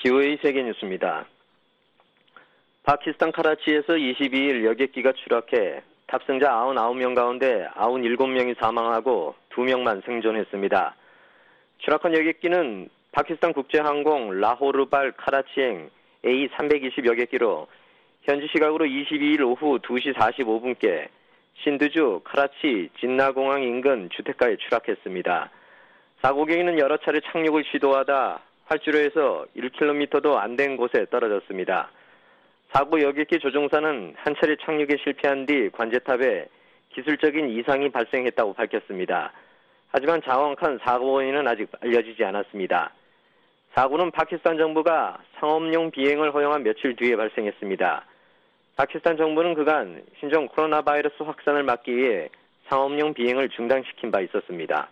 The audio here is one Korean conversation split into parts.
BOA 세계뉴스입니다. 파키스탄 카라치에서 22일 여객기가 추락해 탑승자 99명 가운데 97명이 사망하고 2명만 생존했습니다. 추락한 여객기는 파키스탄 국제항공 라호르발 카라치행 A320 여객기로 현지 시각으로 22일 오후 2시 45분께 신드주 카라치 진나공항 인근 주택가에 추락했습니다. 사고 경위는 여러 차례 착륙을 시도하다 활주로에서 1km도 안 된 곳에 떨어졌습니다. 사고 여객기 조종사는 한 차례 착륙에 실패한 뒤 관제탑에 기술적인 이상이 발생했다고 밝혔습니다. 하지만 정확한 사고 원인은 아직 알려지지 않았습니다. 사고는 파키스탄 정부가 상업용 비행을 허용한 며칠 뒤에 발생했습니다. 파키스탄 정부는 그간 신종 코로나 바이러스 확산을 막기 위해 상업용 비행을 중단시킨 바 있었습니다.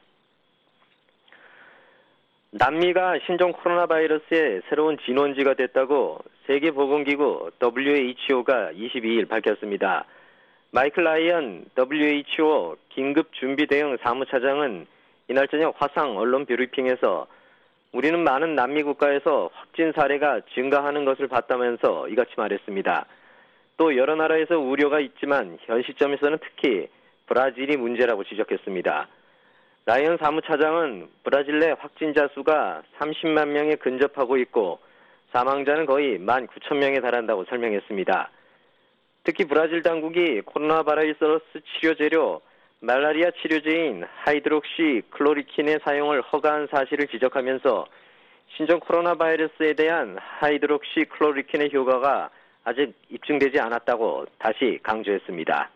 남미가 신종 코로나 바이러스의 새로운 진원지가 됐다고 세계보건기구 WHO가 22일 밝혔습니다. 마이클 라이언 WHO 긴급준비대응 사무차장은 이날 저녁 화상 언론 브리핑에서 우리는 많은 남미 국가에서 확진 사례가 증가하는 것을 봤다면서 이같이 말했습니다. 또 여러 나라에서 우려가 있지만 현 시점에서는 특히 브라질이 문제라고 지적했습니다. 라이언 사무차장은 브라질 내 확진자 수가 30만 명에 근접하고 있고 사망자는 거의 19,000명에 달한다고 설명했습니다. 특히 브라질 당국이 코로나 바이러스 치료 재료 말라리아 치료제인 하이드록시 클로리킨의 사용을 허가한 사실을 지적하면서 신종 코로나 바이러스에 대한 하이드록시 클로리킨의 효과가 아직 입증되지 않았다고 다시 강조했습니다.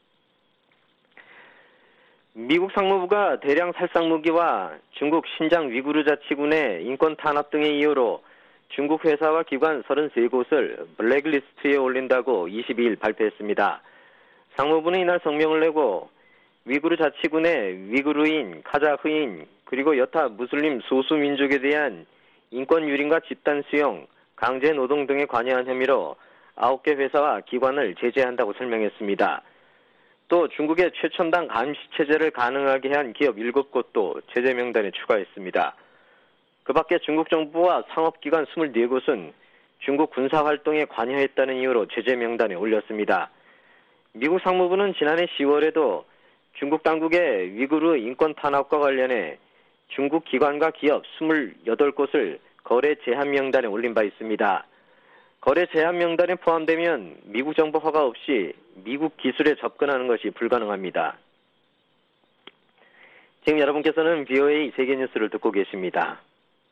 미국 상무부가 대량 살상 무기와 중국 신장 위구르 자치군의 인권 탄압 등의 이유로 중국 회사와 기관 33곳을 블랙리스트에 올린다고 22일 발표했습니다. 상무부는 이날 성명을 내고 위구르 자치군의 위구르인, 카자흐인, 그리고 여타 무슬림 소수민족에 대한 인권 유린과 집단 수용, 강제 노동 등에 관여한 혐의로 9개 회사와 기관을 제재한다고 설명했습니다. 또 중국의 최첨단 감시체제를 가능하게 한 기업 7곳도 제재 명단에 추가했습니다. 그 밖에 중국 정부와 상업기관 24곳은 중국 군사활동에 관여했다는 이유로 제재 명단에 올렸습니다. 미국 상무부는 지난해 10월에도 중국 당국의 위구르 인권 탄압과 관련해 중국 기관과 기업 28곳을 거래 제한 명단에 올린 바 있습니다. 거래 제한 명단에 포함되면 미국 정부 허가 없이 미국 기술에 접근하는 것이 불가능합니다. 지금 여러분께서는 BOA 세계뉴스를 듣고 계십니다.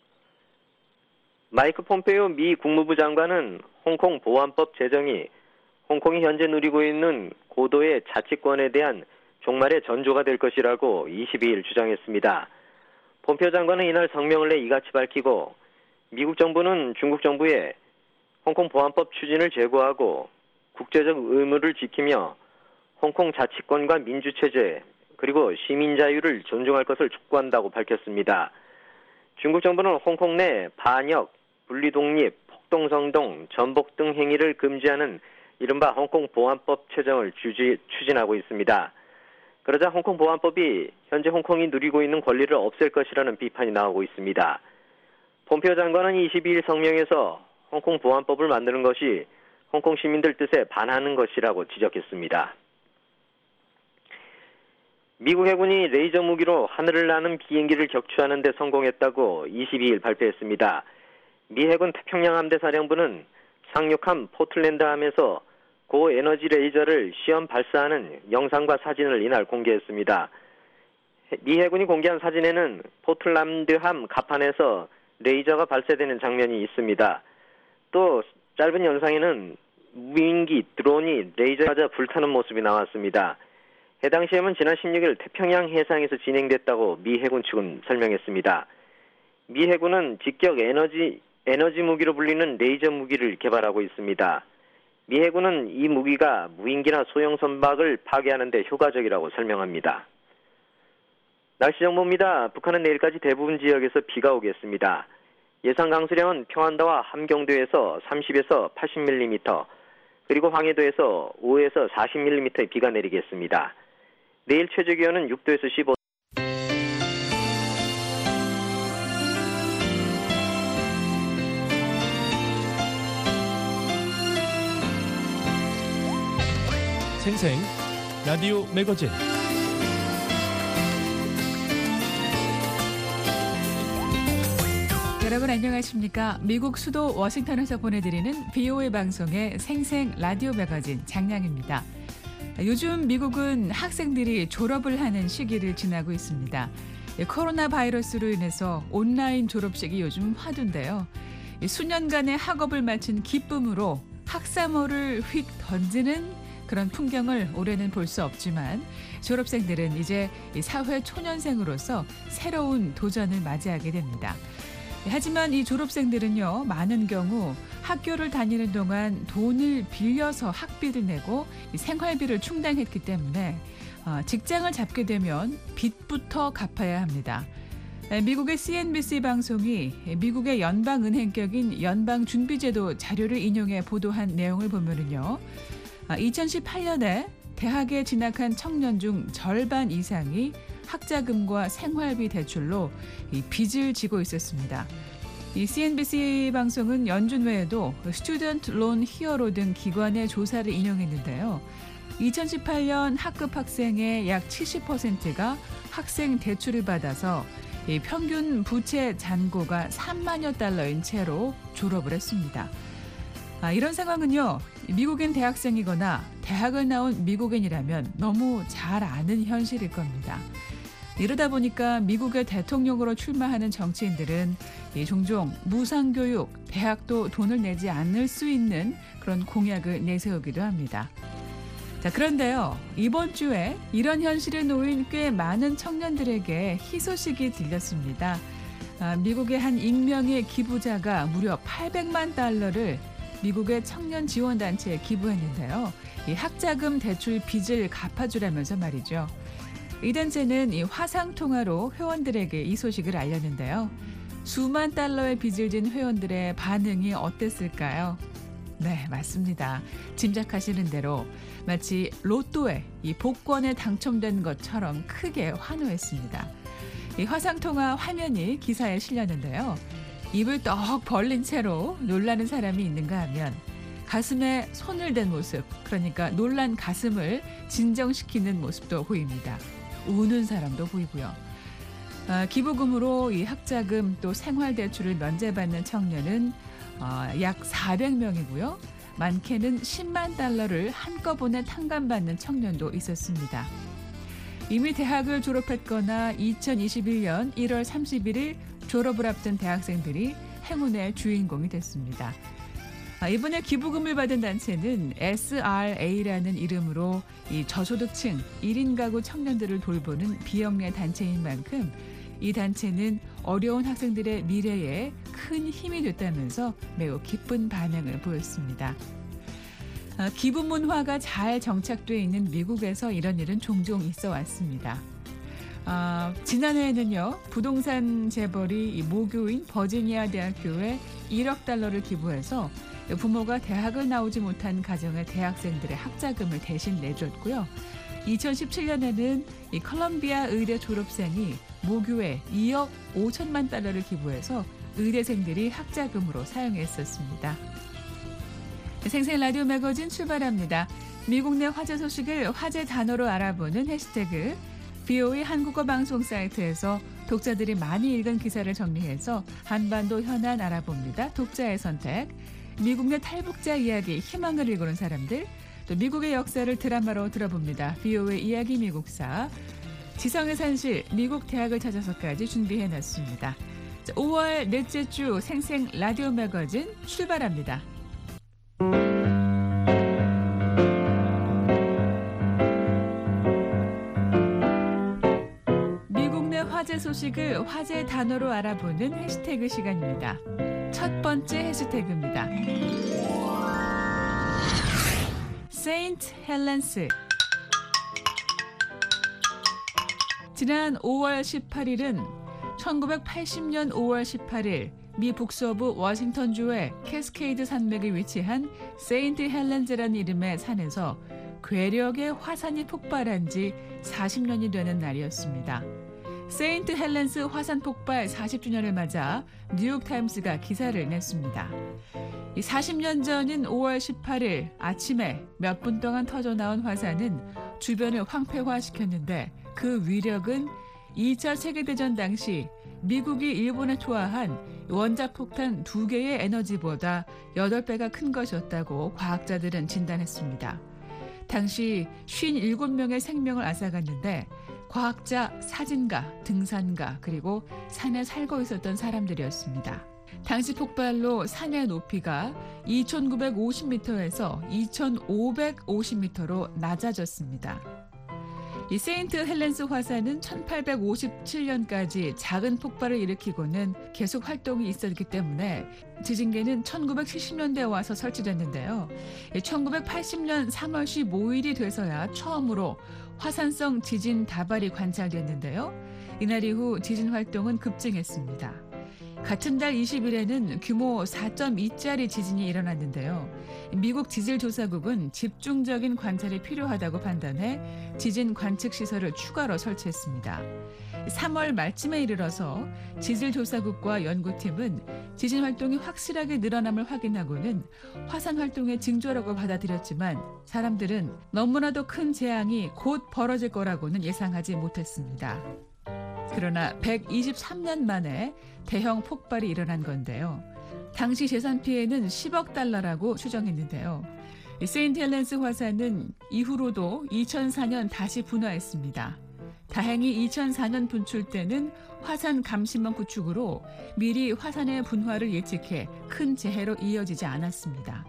마이크 폼페이오 미 국무부 장관은 홍콩 보안법 제정이 홍콩이 현재 누리고 있는 고도의 자치권에 대한 종말의 전조가 될 것이라고 22일 주장했습니다. 폼페이오 장관은 이날 성명을 내 이같이 밝히고 미국 정부는 중국 정부에 홍콩 보안법 추진을 제고하고 국제적 의무를 지키며 홍콩 자치권과 민주체제 그리고 시민 자유를 존중할 것을 촉구한다고 밝혔습니다. 중국 정부는 홍콩 내 반역, 분리독립, 폭동성동, 전복 등 행위를 금지하는 이른바 홍콩 보안법 제정을 추진하고 있습니다. 그러자 홍콩 보안법이 현재 홍콩이 누리고 있는 권리를 없앨 것이라는 비판이 나오고 있습니다. 폼페이오 장관은 22일 성명에서 홍콩 보안법을 만드는 것이 홍콩 시민들 뜻에 반하는 것이라고 지적했습니다. 미국 해군이 레이저 무기로 하늘을 나는 비행기를 격추하는 데 성공했다고 22일 발표했습니다. 미 해군 태평양 함대 사령부는 상륙함 포틀랜드함에서 고에너지 레이저를 시험 발사하는 영상과 사진을 이날 공개했습니다. 미 해군이 공개한 사진에는 포틀랜드함 갑판에서 레이저가 발사되는 장면이 있습니다. 또 짧은 영상에는 무인기, 드론이 레이저에 맞아 불타는 모습이 나왔습니다. 해당 시험은 지난 16일 태평양 해상에서 진행됐다고 미 해군 측은 설명했습니다. 미 해군은 직격 에너지 무기로 불리는 레이저 무기를 개발하고 있습니다. 미 해군은 이 무기가 무인기나 소형 선박을 파괴하는 데 효과적이라고 설명합니다. 날씨 정보입니다. 북한은 내일까지 대부분 지역에서 비가 오겠습니다. 예상 강수량은 평안도와 함경도에서 30에서 80mm, 그리고 황해도에서 5에서 40mm의 비가 내리겠습니다. 내일 최저 기온은 6도에서 15도. 생생 라디오 매거진. 여러분 안녕하십니까? 미국 수도 워싱턴에서 보내드리는 VOA 방송의 생생 라디오 매거진 장량입니다. 요즘 미국은 학생들이 졸업을 하는 시기를 지나고 있습니다. 코로나 바이러스로 인해서 온라인 졸업식이 요즘 화두인데요. 수년간의 학업을 마친 기쁨으로 학사모를 휙 던지는 그런 풍경을 올해는 볼 수 없지만 졸업생들은 이제 사회 초년생으로서 새로운 도전을 맞이하게 됩니다. 하지만 이 졸업생들은요, 많은 경우 학교를 다니는 동안 돈을 빌려서 학비를 내고 생활비를 충당했기 때문에 직장을 잡게 되면 빚부터 갚아야 합니다. 미국의 CNBC 방송이 미국의 연방은행격인 연방준비제도 자료를 인용해 보도한 내용을 보면은요, 2018년에 대학에 진학한 청년 중 절반 이상이 학자금과 생활비 대출로 이 빚을 지고 있었습니다. 이 CNBC 방송은 연준 외에도 스튜던트 론 히어로 등 기관의 조사를 인용했는데요. 2018년 학급 학생의 약 70%가 학생 대출을 받아서 이 평균 부채 잔고가 3만여 달러인 채로 졸업을 했습니다. 이런 상황은요, 미국인 대학생이거나 대학을 나온 미국인이라면 너무 잘 아는 현실일 겁니다. 이러다 보니까 미국의 대통령으로 출마하는 정치인들은 종종 무상교육, 대학도 돈을 내지 않을 수 있는 그런 공약을 내세우기도 합니다. 자, 그런데요, 이번 주에 이런 현실에 놓인 꽤 많은 청년들에게 희소식이 들렸습니다. 미국의 한 익명의 기부자가 무려 800만 달러를 미국의 청년 지원단체에 기부했는데요. 이 학자금 대출 빚을 갚아주라면서 말이죠. 이 단체는 이 화상통화로 회원들에게 이 소식을 알렸는데요. 수만 달러의 빚을 진 회원들의 반응이 어땠을까요? 네, 맞습니다. 짐작하시는 대로 마치 로또에 이 복권에 당첨된 것처럼 크게 환호했습니다. 이 화상통화 화면이 기사에 실렸는데요. 입을 떡 벌린 채로 놀라는 사람이 있는가 하면 가슴에 손을 댄 모습, 그러니까 놀란 가슴을 진정시키는 모습도 보입니다. 우는 사람도 보이고요. 기부금으로 이 학자금 또 생활대출을 면제받는 청년은 약 400명이고요. 많게는 10만 달러를 한꺼번에 탕감받는 청년도 있었습니다. 이미 대학을 졸업했거나 2021년 1월 31일 졸업을 앞둔 대학생들이 행운의 주인공이 됐습니다. 이번에 기부금을 받은 단체는 SRA라는 이름으로 이 저소득층 1인 가구 청년들을 돌보는 비영리 단체인 만큼 이 단체는 어려운 학생들의 미래에 큰 힘이 됐다면서 매우 기쁜 반응을 보였습니다. 기부 문화가 잘 정착되어 있는 미국에서 이런 일은 종종 있어 왔습니다. 지난해에는요, 부동산 재벌이 이 모교인 버지니아 대학교에 1억 달러를 기부해서 부모가 대학을 나오지 못한 가정의 대학생들의 학자금을 대신 내줬고요. 2017년에는 이 컬럼비아 의대 졸업생이 모교에 2억 5천만 달러를 기부해서 의대생들이 학자금으로 사용했었습니다. 생생 라디오 매거진 출발합니다. 미국 내 화제 소식을 화제 단어로 알아보는 해시태그 VOA 한국어 방송 사이트에서 독자들이 많이 읽은 기사를 정리해서 한반도 현안 알아봅니다. 독자의 선택. 미국 내 탈북자 이야기, 희망을 이루는 사람들, 또 미국의 역사를 드라마로 들어봅니다. VOA 이야기 미국사, 지성의 산실, 미국 대학을 찾아서까지 준비해놨습니다. 5월 넷째 주 생생 라디오 매거진 출발합니다. 미국 내 화제 소식을 화제 단어로 알아보는 해시태그 시간입니다. 첫 번째 해시태그입니다. 세인트 헬렌스. 지난 5월 18일은 1980년 5월 18일 미 북서부 워싱턴주의 캐스케이드 산맥에 위치한 세인트 헬렌즈라는 이름의 산에서 괴력의 화산이 폭발한 지 40년이 되는 날이었습니다. 세인트 헬렌스 화산 폭발 40주년을 맞아 뉴욕타임스가 기사를 냈습니다. 40년 전인 5월 18일 아침에 몇 분 동안 터져 나온 화산은 주변을 황폐화시켰는데 그 위력은 2차 세계대전 당시 미국이 일본에 투하한 원자폭탄 2개의 에너지보다 8배가 큰 것이었다고 과학자들은 진단했습니다. 당시 57명의 생명을 앗아갔는데 과학자, 사진가, 등산가, 그리고 산에 살고 있었던 사람들이었습니다. 당시 폭발로 산의 높이가 2,950m에서 2,550m로 낮아졌습니다. 이 세인트 헬렌스 화산은 1857년까지 작은 폭발을 일으키고는 계속 활동이 있었기 때문에 지진계는 1970년대에 와서 설치됐는데요. 1980년 3월 15일이 돼서야 처음으로 화산성 지진 다발이 관찰됐는데요. 이날 이후 지진 활동은 급증했습니다. 같은 달 20일에는 규모 4.2짜리 지진이 일어났는데요. 미국 지질조사국은 집중적인 관찰이 필요하다고 판단해 지진 관측 시설을 추가로 설치했습니다. 3월 말쯤에 이르러서 지질조사국과 연구팀은 지진 활동이 확실하게 늘어남을 확인하고는 화산 활동의 징조라고 받아들였지만 사람들은 너무나도 큰 재앙이 곧 벌어질 거라고는 예상하지 못했습니다. 그러나 123년 만에 대형 폭발이 일어난 건데요. 당시 재산 피해는 10억 달러라고 추정했는데요. 세인트 헬렌스 화산은 이후로도 2004년 다시 분화했습니다. 다행히 2004년 분출 때는 화산 감시망 구축으로 미리 화산의 분화를 예측해 큰 재해로 이어지지 않았습니다.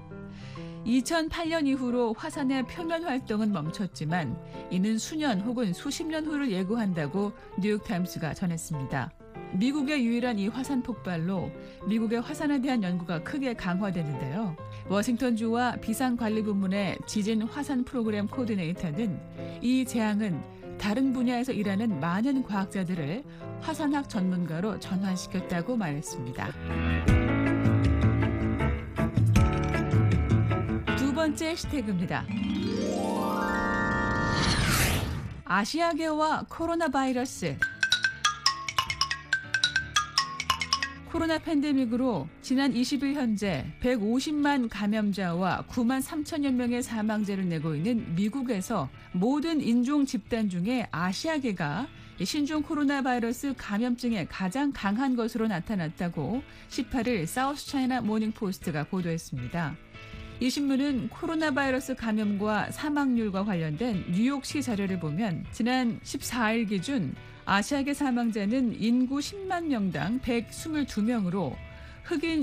2008년 이후로 화산의 표면 활동은 멈췄지만 이는 수년 혹은 수십 년 후를 예고한다고 뉴욕타임스가 전했습니다. 미국의 유일한 이 화산 폭발로 미국의 화산에 대한 연구가 크게 강화되는데요. 워싱턴주와 비상관리부문의 지진 화산 프로그램 코디네이터는 이 재앙은 다른 분야에서 일하는 많은 과학자들을 화산학 전문가로 전환시켰다고 말했습니다. 두 번째 해시태그입니다. 아시아계와 코로나 바이러스. 코로나 팬데믹으로 지난 20일 현재 150만 감염자와 9만 3천여 명의 사망자를 내고 있는 미국에서 모든 인종 집단 중에 아시아계가 신종 코로나 바이러스 감염증에 가장 강한 것으로 나타났다고 18일 사우스차이나 모닝포스트가 보도했습니다. 이 신문은 코로나 바이러스 감염과 사망률과 관련된 뉴욕시 자료를 보면 지난 14일 기준 아시아계 사망자는 인구 10만 명당 122명으로 흑인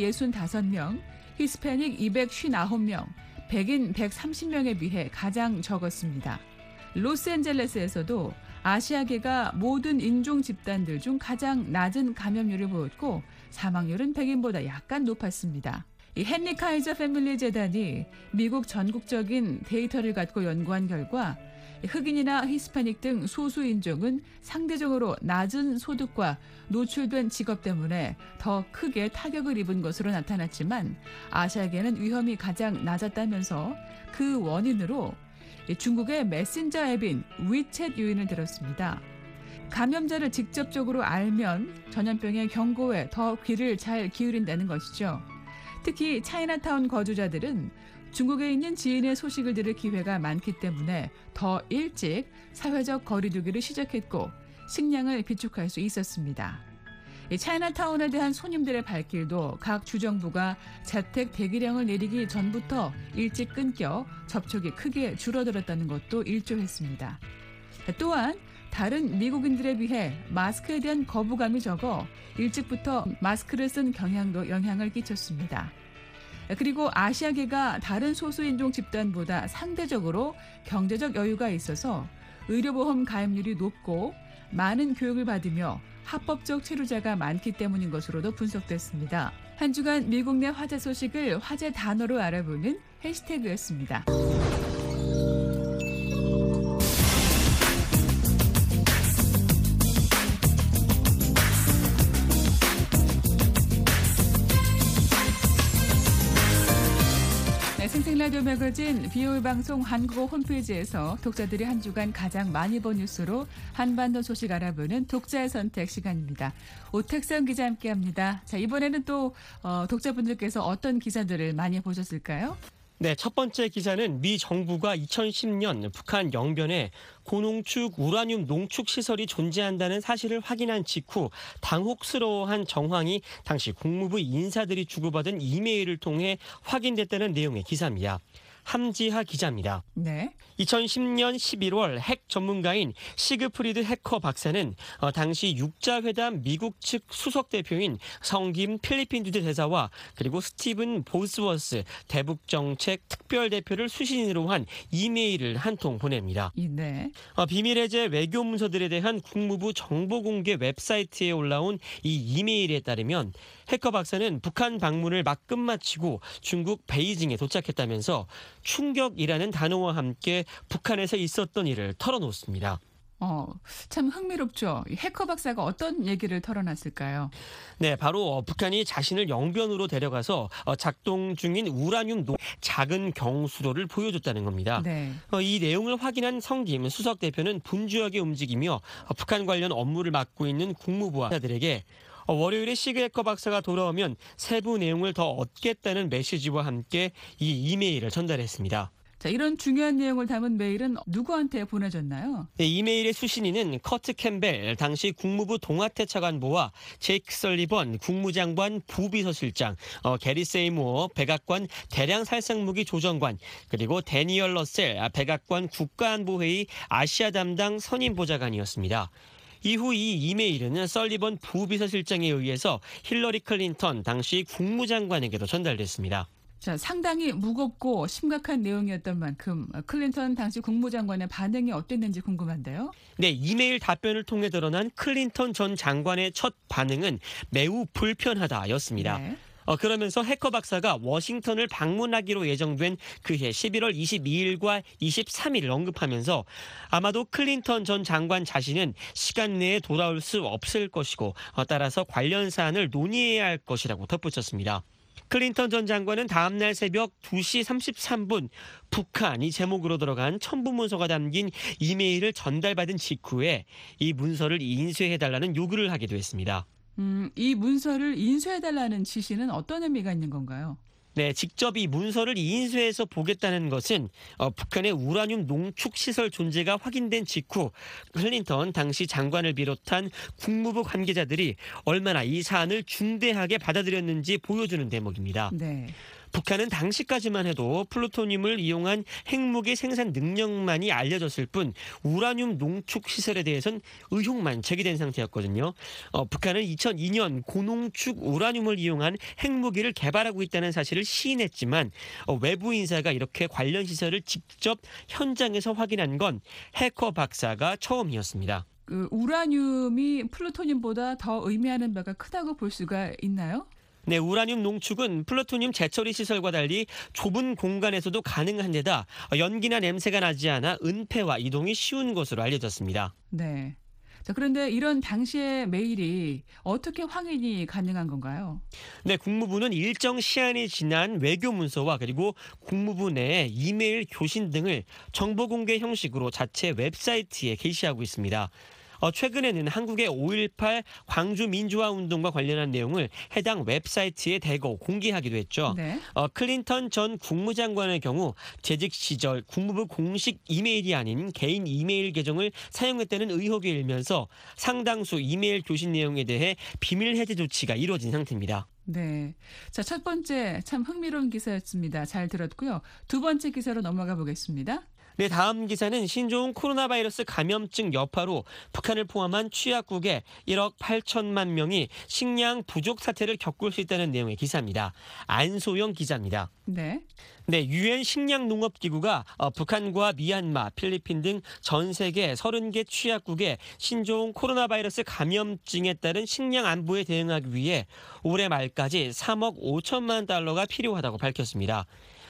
265명, 히스패닉 259명, 백인 130명에 비해 가장 적었습니다. 로스앤젤레스에서도 아시아계가 모든 인종 집단들 중 가장 낮은 감염률을 보였고 사망률은 백인보다 약간 높았습니다. 이 헨리 카이저 패밀리 재단이 미국 전국적인 데이터를 갖고 연구한 결과 흑인이나 히스패닉 등 소수 인종은 상대적으로 낮은 소득과 노출된 직업 때문에 더 크게 타격을 입은 것으로 나타났지만 아시아계는 위험이 가장 낮았다면서 그 원인으로 중국의 메신저 앱인 위챗 요인을 들었습니다. 감염자를 직접적으로 알면 전염병의 경고에 더 귀를 잘 기울인다는 것이죠. 특히 차이나타운 거주자들은 중국에 있는 지인의 소식을 들을 기회가 많기 때문에 더 일찍 사회적 거리두기를 시작했고 식량을 비축할 수 있었습니다. 차이나타운에 대한 손님들의 발길도 각 주정부가 자택 대기령을 내리기 전부터 일찍 끊겨 접촉이 크게 줄어들었다는 것도 일조했습니다. 또한 다른 미국인들에 비해 마스크에 대한 거부감이 적어 일찍부터 마스크를 쓴 경향도 영향을 끼쳤습니다. 그리고 아시아계가 다른 소수인종 집단보다 상대적으로 경제적 여유가 있어서 의료보험 가입률이 높고 많은 교육을 받으며 합법적 체류자가 많기 때문인 것으로도 분석됐습니다. 한 주간 미국 내 화제 소식을 화제 단어로 알아보는 해시태그였습니다. 생생라디오 라디오 매거진 VOA 방송 한국어 홈페이지에서 독자들이 한 주간 가장 많이 본 뉴스로 한반도 소식 알아보는 독자의 선택 시간입니다. 오택선 기자 함께합니다. 자, 이번에는 또 독자분들께서 어떤 기사들을 많이 보셨을까요? 네, 첫 번째 기사는 미 정부가 2010년 북한 영변에 고농축 우라늄 농축 시설이 존재한다는 사실을 확인한 직후 당혹스러워한 정황이 당시 국무부 인사들이 주고받은 이메일을 통해 확인됐다는 내용의 기사입니다. 함지하 기자입니다. 네. 2010년 11월 핵 전문가인 시그프리드 해커 박사는 당시 육자회담 미국 측 수석 대표인 성김 필리핀 주재 대사와 그리고 스티븐 보스워스 대북정책 특별대표를 수신으로 한 이메일을 한 통 보냅니다. 네. 비밀 해제 외교 문서들에 대한 국무부 정보 공개 웹사이트에 올라온 이 이메일에 따르면 해커 박사는 북한 방문을 막 끝마치고 중국 베이징에 도착했다면서 충격이라는 단어와 함께 북한에서 있었던 일을 털어놓습니다. 참 흥미롭죠. 해커 박사가 어떤 얘기를 털어놨을까요? 네, 바로 북한이 자신을 영변으로 데려가서 작동 중인 우라늄 작은 경수로를 보여줬다는 겁니다. 네. 이 내용을 확인한 성김 수석 대표는 분주하게 움직이며 북한 관련 업무를 맡고 있는 국무부원들에게 월요일에 시그 해커 박사가 돌아오면 세부 내용을 더 얻겠다는 메시지와 함께 이 이메일을 전달했습니다. 자, 이런 중요한 내용을 담은 메일은 누구한테 보내졌나요? 네, 이메일의 수신인은 커트 캠벨 당시 국무부 동아태 차관보와 제이크 설리번 국무장관 부비서실장, 게리 세이무어 백악관 대량 살상무기 조정관, 그리고 데니얼 러셀 백악관 국가안보회의 아시아 담당 선임 보좌관이었습니다. 이후 이 이메일은 설리번 부비서실장에 의해서 힐러리 클린턴 당시 국무장관에게도 전달됐습니다. 자, 상당히 무겁고 심각한 내용이었던 만큼 클린턴 당시 국무장관의 반응이 어땠는지 궁금한데요. 네, 이메일 답변을 통해 드러난 클린턴 전 장관의 첫 반응은 매우 불편하다였습니다. 네. 그러면서 해커 박사가 워싱턴을 방문하기로 예정된 그해 11월 22일과 23일을 언급하면서 아마도 클린턴 전 장관 자신은 시간 내에 돌아올 수 없을 것이고 따라서 관련 사안을 논의해야 할 것이라고 덧붙였습니다. 클린턴 전 장관은 다음날 새벽 2시 33분 북한이 제목으로 들어간 첨부 문서가 담긴 이메일을 전달받은 직후에 이 문서를 인쇄해달라는 요구를 하기도 했습니다. 이 문서를 인쇄해달라는 지시는 어떤 의미가 있는 건가요? 네, 직접 이 문서를 인쇄해서 보겠다는 것은 북한의 우라늄 농축 시설 존재가 확인된 직후 클린턴 당시 장관을 비롯한 국무부 관계자들이 얼마나 이 사안을 중대하게 받아들였는지 보여주는 대목입니다. 네. 북한은 당시까지만 해도 플루토늄을 이용한 핵무기 생산 능력만이 알려졌을 뿐 우라늄 농축 시설에 대해선 의혹만 제기된 상태였거든요. 북한은 2002년 고농축 우라늄을 이용한 핵무기를 개발하고 있다는 사실을 시인했지만 외부 인사가 이렇게 관련 시설을 직접 현장에서 확인한 건 해커 박사가 처음이었습니다. 우라늄이 플루토늄보다 더 의미하는 바가 크다고 볼 수가 있나요? 네, 우라늄 농축은 플루토늄 재처리 시설과 달리 좁은 공간에서도 가능한 데다 연기나 냄새가 나지 않아 은폐와 이동이 쉬운 것으로 알려졌습니다. 네. 자, 그런데 이런 당시의 메일이 어떻게 확인이 가능한 건가요? 네, 국무부는 일정 시한이 지난 외교 문서와 그리고 국무부 내 이메일 교신 등을 정보 공개 형식으로 자체 웹사이트에 게시하고 있습니다. 최근에는 한국의 5.18 광주 민주화 운동과 관련한 내용을 해당 웹사이트에 대거 공개하기도 했죠. 네. 클린턴 전 국무장관의 경우 재직 시절 국무부 공식 이메일이 아닌 개인 이메일 계정을 사용했다는 의혹이 일면서 상당수 이메일 교신 내용에 대해 비밀 해제 조치가 이루어진 상태입니다. 네. 자, 첫 번째 참 흥미로운 기사였습니다. 잘 들었고요. 두 번째 기사로 넘어가 보겠습니다. 네, 다음 기사는 신종 코로나 바이러스 감염증 여파로 북한을 포함한 취약국의 1억 8천만 명이 식량 부족 사태를 겪을 수 있다는 내용의 기사입니다. 안소영 기자입니다. 네. 네, 유엔 식량농업기구가 북한과 미얀마, 필리핀 등 전 세계 30개 취약국의 신종 코로나 바이러스 감염증에 따른 식량 안보에 대응하기 위해 올해 말까지 3억 5천만 달러가 필요하다고 밝혔습니다.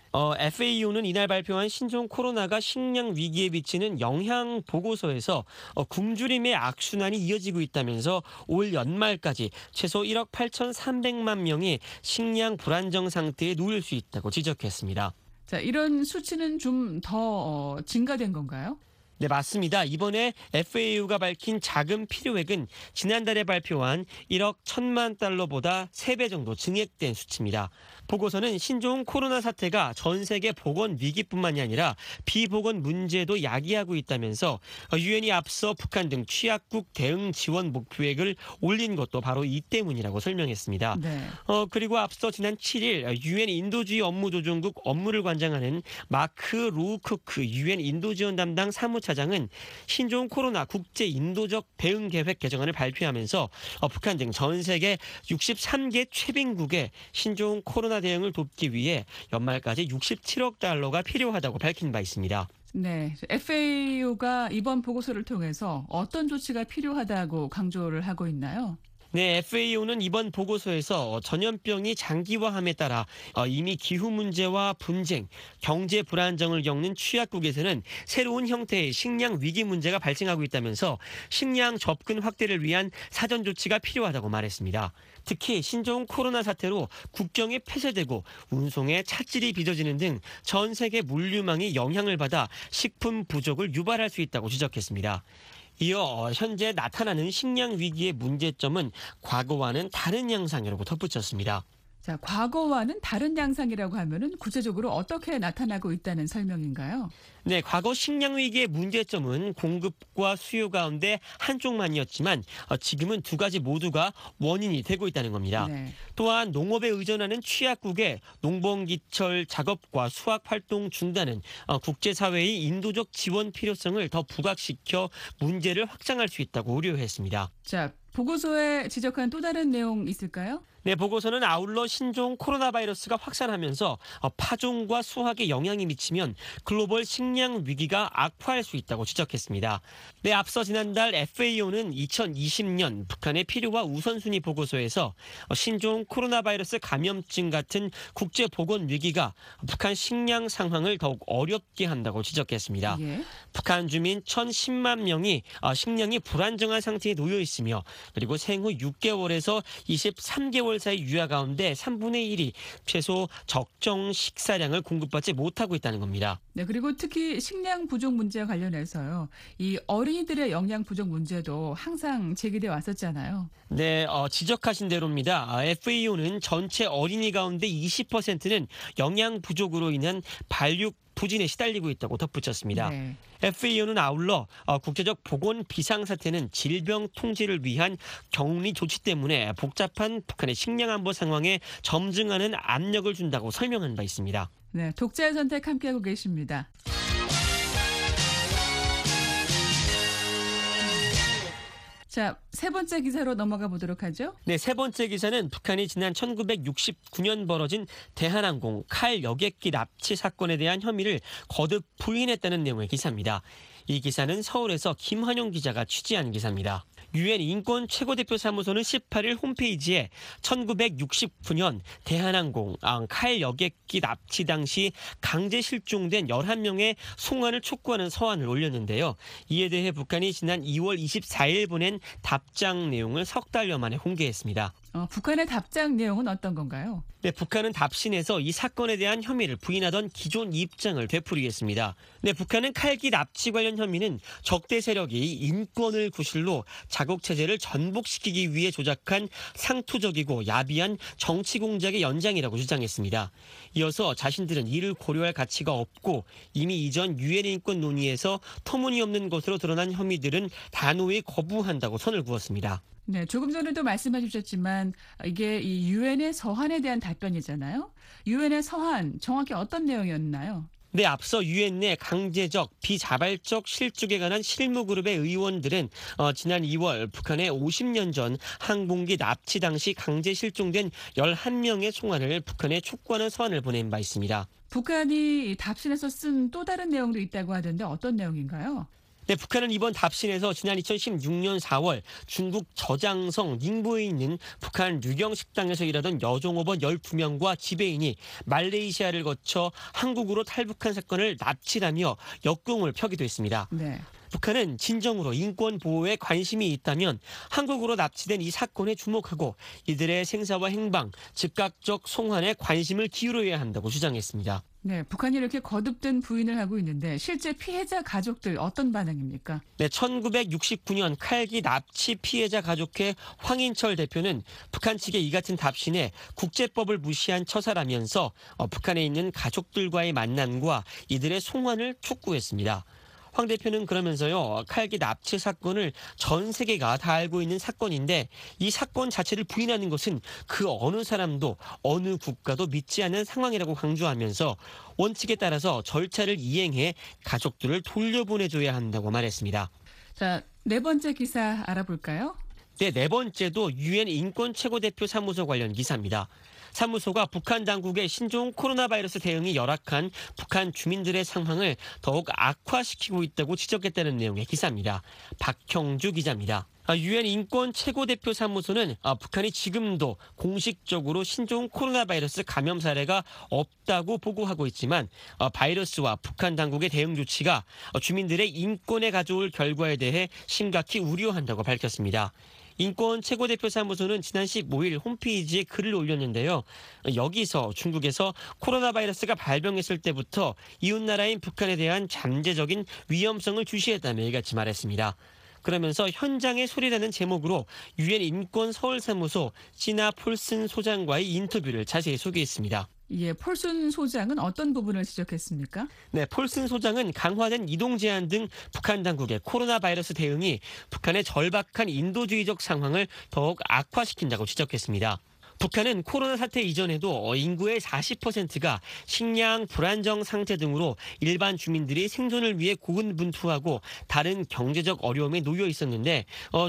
FAO는 이날 발표한 신종 코로나가 식량 위기에 미치는 영향 보고서에서 굶주림의 악순환이 이어지고 있다면서 올 연말까지 최소 1억 8,300만 명이 식량 불안정 상태에 놓일 수 있다고 지적했습니다. 자, 이런 수치는 좀 더 증가된 건가요? 네, 맞습니다. 이번에 FAU가 밝힌 자금 필요액은 지난달에 발표한 1억 1천만 달러보다 3배 정도 증액된 수치입니다. 보고서는 신종 코로나 사태가 전 세계 보건 위기뿐만이 아니라 비보건 문제도 야기하고 있다면서 유엔이 앞서 북한 등 취약국 대응 지원 목표액을 올린 것도 바로 이 때문이라고 설명했습니다. 네. 그리고 앞서 지난 7일 유엔 인도주의 업무조정국 업무를 관장하는 마크 루우크크 유엔 인도지원 담당 사무차장은 신종 코로나 국제 인도적 대응 계획 개정안을 발표하면서 북한 등 전 세계 63개 최빈국의 신종 코로나 대응을 돕기 위해 연말까지 67억 달러가 필요하다고 밝힌 바 있습니다. 네, FAO가 이번 보고서를 통해서 어떤 조치가 필요하다고 강조를 하고 있나요? 네, FAO는 이번 보고서에서 전염병이 장기화함에 따라 이미 기후 문제와 분쟁, 경제 불안정을 겪는 취약국에서는 새로운 형태의 식량 위기 문제가 발생하고 있다면서 식량 접근 확대를 위한 사전 조치가 필요하다고 말했습니다. 특히 신종 코로나 사태로 국경이 폐쇄되고 운송에 차질이 빚어지는 등 전 세계 물류망이 영향을 받아 식품 부족을 유발할 수 있다고 지적했습니다. 이어 현재 나타나는 식량 위기의 문제점은 과거와는 다른 양상이라고 덧붙였습니다. 자, 과거와는 다른 양상이라고 하면은 구체적으로 어떻게 나타나고 있다는 설명인가요? 네, 과거 식량 위기의 문제점은 공급과 수요 가운데 한쪽만이었지만 지금은 두 가지 모두가 원인이 되고 있다는 겁니다. 네. 또한 농업에 의존하는 취약국의 농번기철 작업과 수확 활동 중단은 국제사회의 인도적 지원 필요성을 더 부각시켜 문제를 확장할 수 있다고 우려했습니다. 자, 보고서에 지적한 또 다른 내용 있을까요? 네, 보고서는 아울러 신종 코로나 바이러스가 확산하면서 파종과 수확에 영향이 미치면 글로벌 식량 위기가 악화할 수 있다고 지적했습니다. 네, 앞서 지난달 FAO는 2020년 북한의 필요와 우선순위 보고서에서 신종 코로나 바이러스 감염증 같은 국제 보건 위기가 북한 식량 상황을 더욱 어렵게 한다고 지적했습니다. 예. 북한 주민 1,010만 명이 식량이 불안정한 상태에 놓여 있으며 그리고 생후 6개월에서 23개월 사이 유아 가운데 3분의 1이 최소 적정 식사량을 공급받지 못하고 있다는 겁니다. 네, 그리고 특히 식량 부족 문제와 관련해서요. 이 어린이들의 영양 부족 문제도 항상 제기돼 왔었잖아요. 네, 지적하신 대로입니다. FAO는 전체 어린이 가운데 20%는 영양 부족으로 인한 발육 부진에 시달리고 있다고 덧붙였습니다. 네. FAO는 아울러 국제적 보건 비상사태는 질병 통제를 위한 격리 조치 때문에 복잡한 북한의 식량 안보 상황에 점증하는 압력을 준다고 설명한 바 있습니다. 네, 독자의 선택 함께하고 계십니다. 자, 세 번째 기사로 넘어가 보도록 하죠. 네, 세 번째 기사는 북한이 지난 1969년 벌어진 대한항공 칼 여객기 납치 사건에 대한 혐의를 거듭 부인했다는 내용의 기사입니다. 이 기사는 서울에서 김환용 기자가 취재한 기사입니다. 유엔 인권 최고대표 사무소는 18일 홈페이지에 1969년 대한항공 칼 여객기 납치 당시 강제 실종된 11명의 송환을 촉구하는 서한을 올렸는데요. 이에 대해 북한이 지난 2월 24일 보낸 답장 내용을 석 달여 만에 공개했습니다. 북한의 답장 내용은 어떤 건가요? 네, 북한은 답신에서 이 사건에 대한 혐의를 부인하던 기존 입장을 되풀이했습니다. 네, 북한은 칼기 납치 관련 혐의는 적대 세력이 인권을 구실로 자국 체제를 전복시키기 위해 조작한 상투적이고 야비한 정치 공작의 연장이라고 주장했습니다. 이어서 자신들은 이를 고려할 가치가 없고 이미 이전 유엔 인권 논의에서 터무니없는 것으로 드러난 혐의들은 단호히 거부한다고 선을 그었습니다. 네, 조금 전에도 말씀해 주셨지만 이게 이 유엔의 서한에 대한 답변이잖아요. 유엔의 서한 정확히 어떤 내용이었나요? 네, 앞서 유엔 내 강제적, 비자발적 실족에 관한 실무그룹의 의원들은 지난 2월 북한의 50년 전 항공기 납치 당시 강제 실종된 11명의 송환을 북한에 촉구하는 서한을 보낸 바 있습니다. 북한이 답신에서 쓴 또 다른 내용도 있다고 하던데 어떤 내용인가요? 네, 북한은 이번 답신에서 지난 2016년 4월 중국 저장성 닝보에 있는 북한 류경 식당에서 일하던 여종업원 12명과 지배인이 말레이시아를 거쳐 한국으로 탈북한 사건을 납치하며 역공을 펴기도 했습니다. 네. 북한은 진정으로 인권 보호에 관심이 있다면 한국으로 납치된 이 사건에 주목하고 이들의 생사와 행방, 즉각적 송환에 관심을 기울여야 한다고 주장했습니다. 네, 북한이 이렇게 거듭된 부인을 하고 있는데 실제 피해자 가족들 어떤 반응입니까? 네, 1969년 칼기 납치 피해자 가족회 황인철 대표는 북한 측의 이 같은 답신에 국제법을 무시한 처사라면서 북한에 있는 가족들과의 만남과 이들의 송환을 촉구했습니다. 황 대표는 그러면서요, 칼기 납치 사건을 전 세계가 다 알고 있는 사건인데 이 사건 자체를 부인하는 것은 그 어느 사람도 어느 국가도 믿지 않는 상황이라고 강조하면서 원칙에 따라서 절차를 이행해 가족들을 돌려보내줘야 한다고 말했습니다. 자, 네 번째 기사 알아볼까요? 네, 네 번째도 유엔 인권 최고대표 사무소 관련 기사입니다. 사무소가 북한 당국의 신종 코로나 바이러스 대응이 열악한 북한 주민들의 상황을 더욱 악화시키고 있다고 지적했다는 내용의 기사입니다. 박형주 기자입니다. 유엔 인권 최고대표 사무소는 북한이 지금도 공식적으로 신종 코로나 바이러스 감염 사례가 없다고 보고하고 있지만 바이러스와 북한 당국의 대응 조치가 주민들의 인권에 가져올 결과에 대해 심각히 우려한다고 밝혔습니다. 인권 최고대표 사무소는 지난 15일 홈페이지에 글을 올렸는데요. 여기서 중국에서 코로나 바이러스가 발병했을 때부터 이웃나라인 북한에 대한 잠재적인 위험성을 주시했다며 이같이 말했습니다. 그러면서 현장의 소리라는 제목으로 유엔 인권 서울사무소 시나 폴슨 소장과의 인터뷰를 자세히 소개했습니다. 예, 폴슨 소장은 어떤 부분을 지적했습니까? 네, 폴슨 소장은 강화된 이동 제한 등 북한 당국의 코로나 바이러스 대응이 북한의 절박한 인도주의적 상황을 더욱 악화시킨다고 지적했습니다. 북한은 코로나 사태 이전에도 인구의 40%가 식량 불안정 상태 등으로 일반 주민들이 생존을 위해 고군분투하고 다른 경제적 어려움에 놓여 있었는데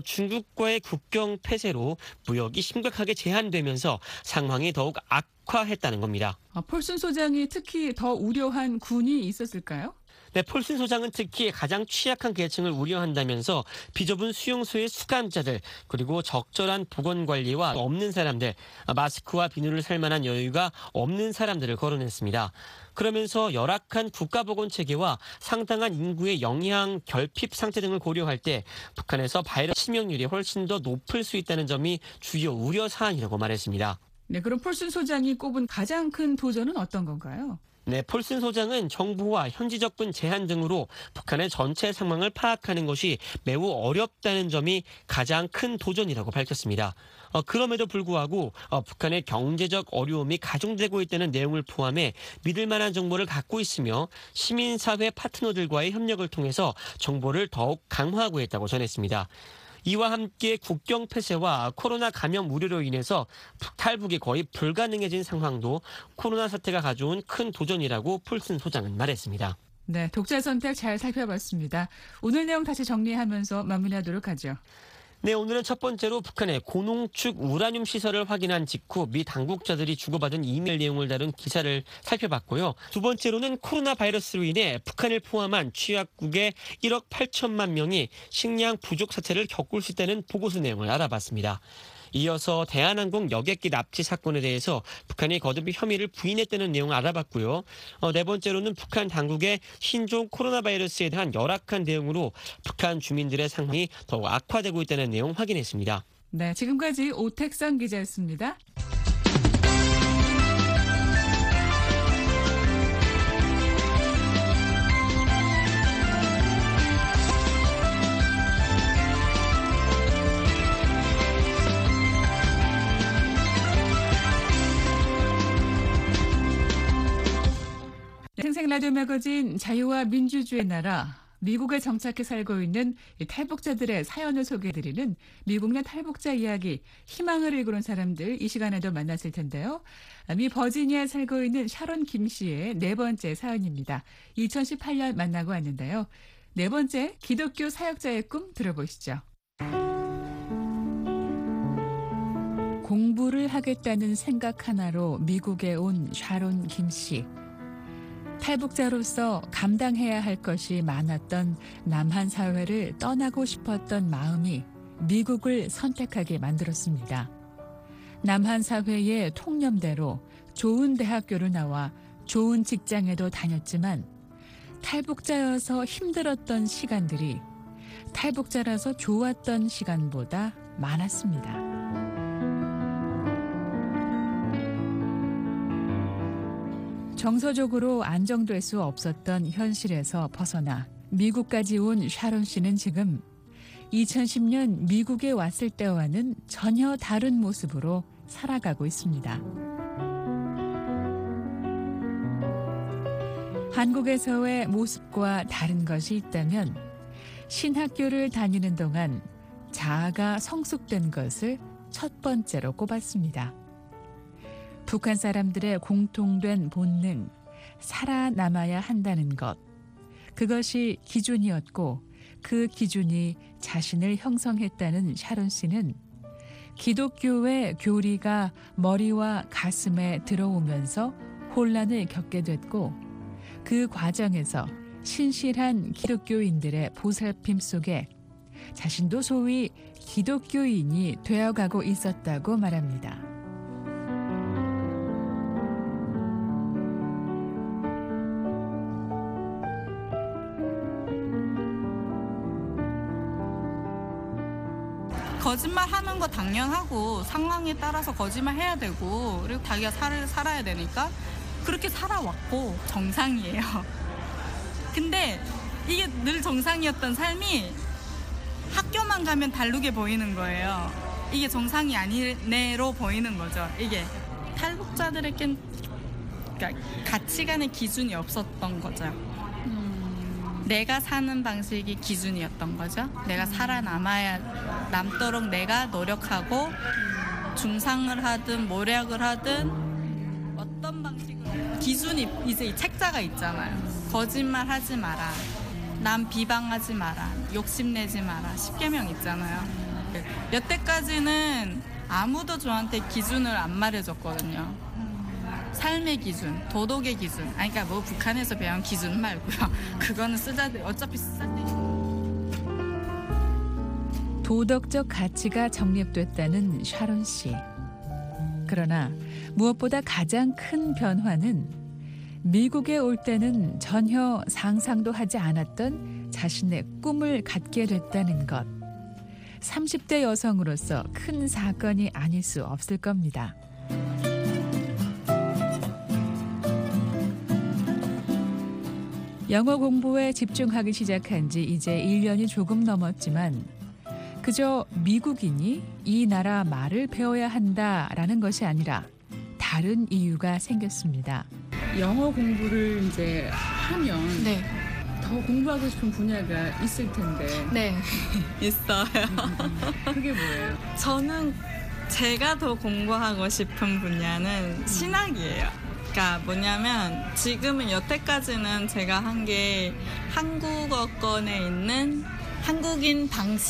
중국과의 국경 폐쇄로 무역이 심각하게 제한되면서 상황이 더욱 악화했다는 겁니다. 폴슨 소장이 특히 더 우려한 군이 있었을까요? 네, 폴슨 소장은 특히 가장 취약한 계층을 우려한다면서 비좁은 수용소의 수감자들 그리고 적절한 보건관리와 없는 사람들, 마스크와 비누를 살 만한 여유가 없는 사람들을 거론했습니다. 그러면서 열악한 국가보건체계와 상당한 인구의 영양 결핍 상태 등을 고려할 때 북한에서 바이러스 치명률이 훨씬 더 높을 수 있다는 점이 주요 우려 사안이라고 말했습니다. 네, 그럼 폴슨 소장이 꼽은 가장 큰 도전은 어떤 건가요? 네, 폴슨 소장은 정부와 현지 접근 제한 등으로 북한의 전체 상황을 파악하는 것이 매우 어렵다는 점이 가장 큰 도전이라고 밝혔습니다. 그럼에도 불구하고 북한의 경제적 어려움이 가중되고 있다는 내용을 포함해 믿을 만한 정보를 갖고 있으며 시민사회 파트너들과의 협력을 통해서 정보를 더욱 강화하고 있다고 전했습니다. 이와 함께 국경 폐쇄와 코로나 감염 우려로 인해서 탈북이 거의 불가능해진 상황도 코로나 사태가 가져온 큰 도전이라고 폴슨 소장은 말했습니다. 네, 독자 선택 잘 살펴봤습니다. 오늘 내용 다시 정리하면서 마무리하도록 하죠. 네, 오늘은 첫 번째로 북한의 고농축 우라늄 시설을 확인한 직후 미 당국자들이 주고받은 이메일 내용을 다룬 기사를 살펴봤고요. 두 번째로는 코로나 바이러스로 인해 북한을 포함한 취약국의 1억 8천만 명이 식량 부족 사태를 겪을 수 있다는 보고서 내용을 알아봤습니다. 이어서 대한항공 여객기 납치 사건에 대해서 북한이 거듭 혐의를 부인했다는 내용을 알아봤고요. 네 번째로는 북한 당국의 신종 코로나 바이러스에 대한 열악한 대응으로 북한 주민들의 상황이 더욱 악화되고 있다는 내용 확인했습니다. 네, 지금까지 오택선 기자였습니다. 생생 라디오 매거진 자유와 민주주의 나라 미국에 정착해 살고 있는 탈북자들의 사연을 소개해드리는 미국 내 탈북자 이야기 희망을 일구는 사람들 이 시간에도 만났을 텐데요. 미 버지니아에 살고 있는 샤론 김 씨의 네 번째 사연입니다. 2018년 만나고 왔는데요. 네 번째 기독교 사역자의 꿈 들어보시죠. 공부를 하겠다는 생각 하나로 미국에 온 샤론 김 씨. 탈북자로서 감당해야 할 것이 많았던 남한 사회를 떠나고 싶었던 마음이 미국을 선택하게 만들었습니다. 남한 사회의 통념대로 좋은 대학교를 나와 좋은 직장에도 다녔지만 탈북자여서 힘들었던 시간들이 탈북자라서 좋았던 시간보다 많았습니다. 정서적으로 안정될 수 없었던 현실에서 벗어나 미국까지 온 샤론 씨는 지금 2010년 미국에 왔을 때와는 전혀 다른 모습으로 살아가고 있습니다. 한국에서의 모습과 다른 것이 있다면 신학교를 다니는 동안 자아가 성숙된 것을 첫 번째로 꼽았습니다. 북한 사람들의 공통된 본능, 살아남아야 한다는 것. 그것이 기준이었고 그 기준이 자신을 형성했다는 샤론 씨는 기독교의 교리가 머리와 가슴에 들어오면서 혼란을 겪게 됐고 그 과정에서 신실한 기독교인들의 보살핌 속에 자신도 소위 기독교인이 되어가고 있었다고 말합니다. 거짓말 하는 거 당연하고 상황에 따라서 거짓말 해야 되고 그리고 자기가 살아야 되니까 그렇게 살아왔고 정상이에요. 근데 이게 늘 정상이었던 삶이 학교만 가면 다르게 보이는 거예요. 이게 정상이 아니네로 보이는 거죠. 이게 탈북자들에겐 그러니까 가치관의 기준이 없었던 거죠. 내가 사는 방식이 기준이었던 거죠. 내가 살아남아야 남도록 내가 노력하고 중상을 하든 모략을 하든 어떤 방식으로 기준이 이제 이 책자가 있잖아요. 거짓말 하지 마라. 남 비방하지 마라. 욕심내지 마라. 10계명 있잖아요. 여태까지는 아무도 저한테 기준을 안 말해줬거든요. 삶의 기준, 도덕의 기준. 아니, 그러니까 뭐 북한에서 배운 기준 말고요. 그거는 어차피 쓰자데. 도덕적 가치가 정립됐다는 샤론 씨. 그러나 무엇보다 가장 큰 변화는 미국에 올 때는 전혀 상상도 하지 않았던 자신의 꿈을 갖게 됐다는 것. 30대 여성으로서 큰 사건이 아닐 수 없을 겁니다. 영어 공부에 집중하기 시작한 지 이제 1년이 조금 넘었지만 그저 미국인이 이 나라 말을 배워야 한다라는 것이 아니라 다른 이유가 생겼습니다. 영어 공부를 이제 하면 네. 더 공부하고 싶은 분야가 있을 텐데. 네. 있어요. 그게 뭐예요? 저는 제가 더 공부하고 싶은 분야는 신학이에요. 그러니까 뭐냐면 지금은 여태까지는 제가 한 게 한국어권에 있는 한국인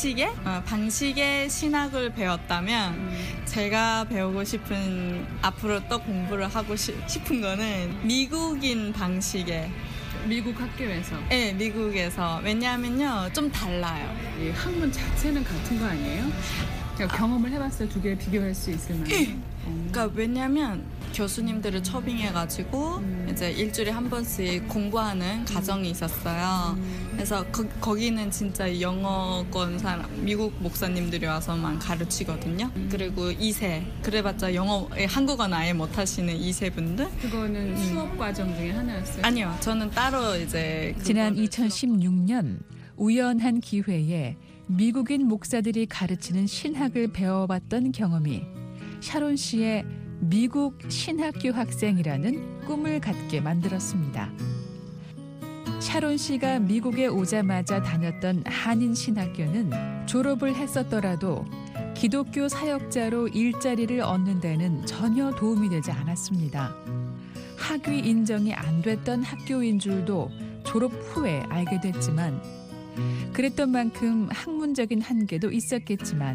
방식의 신학을 배웠다면 제가 배우고 싶은 앞으로 또 공부를 하고 싶은 거는 미국인 방식의 미국 학교에서. 네, 미국에서. 왜냐하면요 좀 달라요. 이 학문 자체는 같은 거 아니에요? 그러니까 경험을 해봤어요. 두 개 비교할 수 있을 만한. 그러니까 왜냐면 교수님들을 초빙해가지고 이제 일주일에 한 번씩 공부하는 과정이 있었어요. 그래서 거기는 진짜 영어권 사람, 미국 목사님들이 와서만 가르치거든요. 그리고 2세, 그래봤자 한국어는 아예 못하시는 2세 분들. 그거는 수업 과정 중에 하나였어요? 아니요, 저는 따로 이제 지난 2016년 우연한 기회에 미국인 목사들이 가르치는 신학을 배워봤던 경험이 샤론 씨의 미국 신학교 학생이라는 꿈을 갖게 만들었습니다. 샤론 씨가 미국에 오자마자 다녔던 한인 신학교는 졸업을 했었더라도 기독교 사역자로 일자리를 얻는 데는 전혀 도움이 되지 않았습니다. 학위 인정이 안 됐던 학교인 줄도 졸업 후에 알게 됐지만 그랬던 만큼 학문적인 한계도 있었겠지만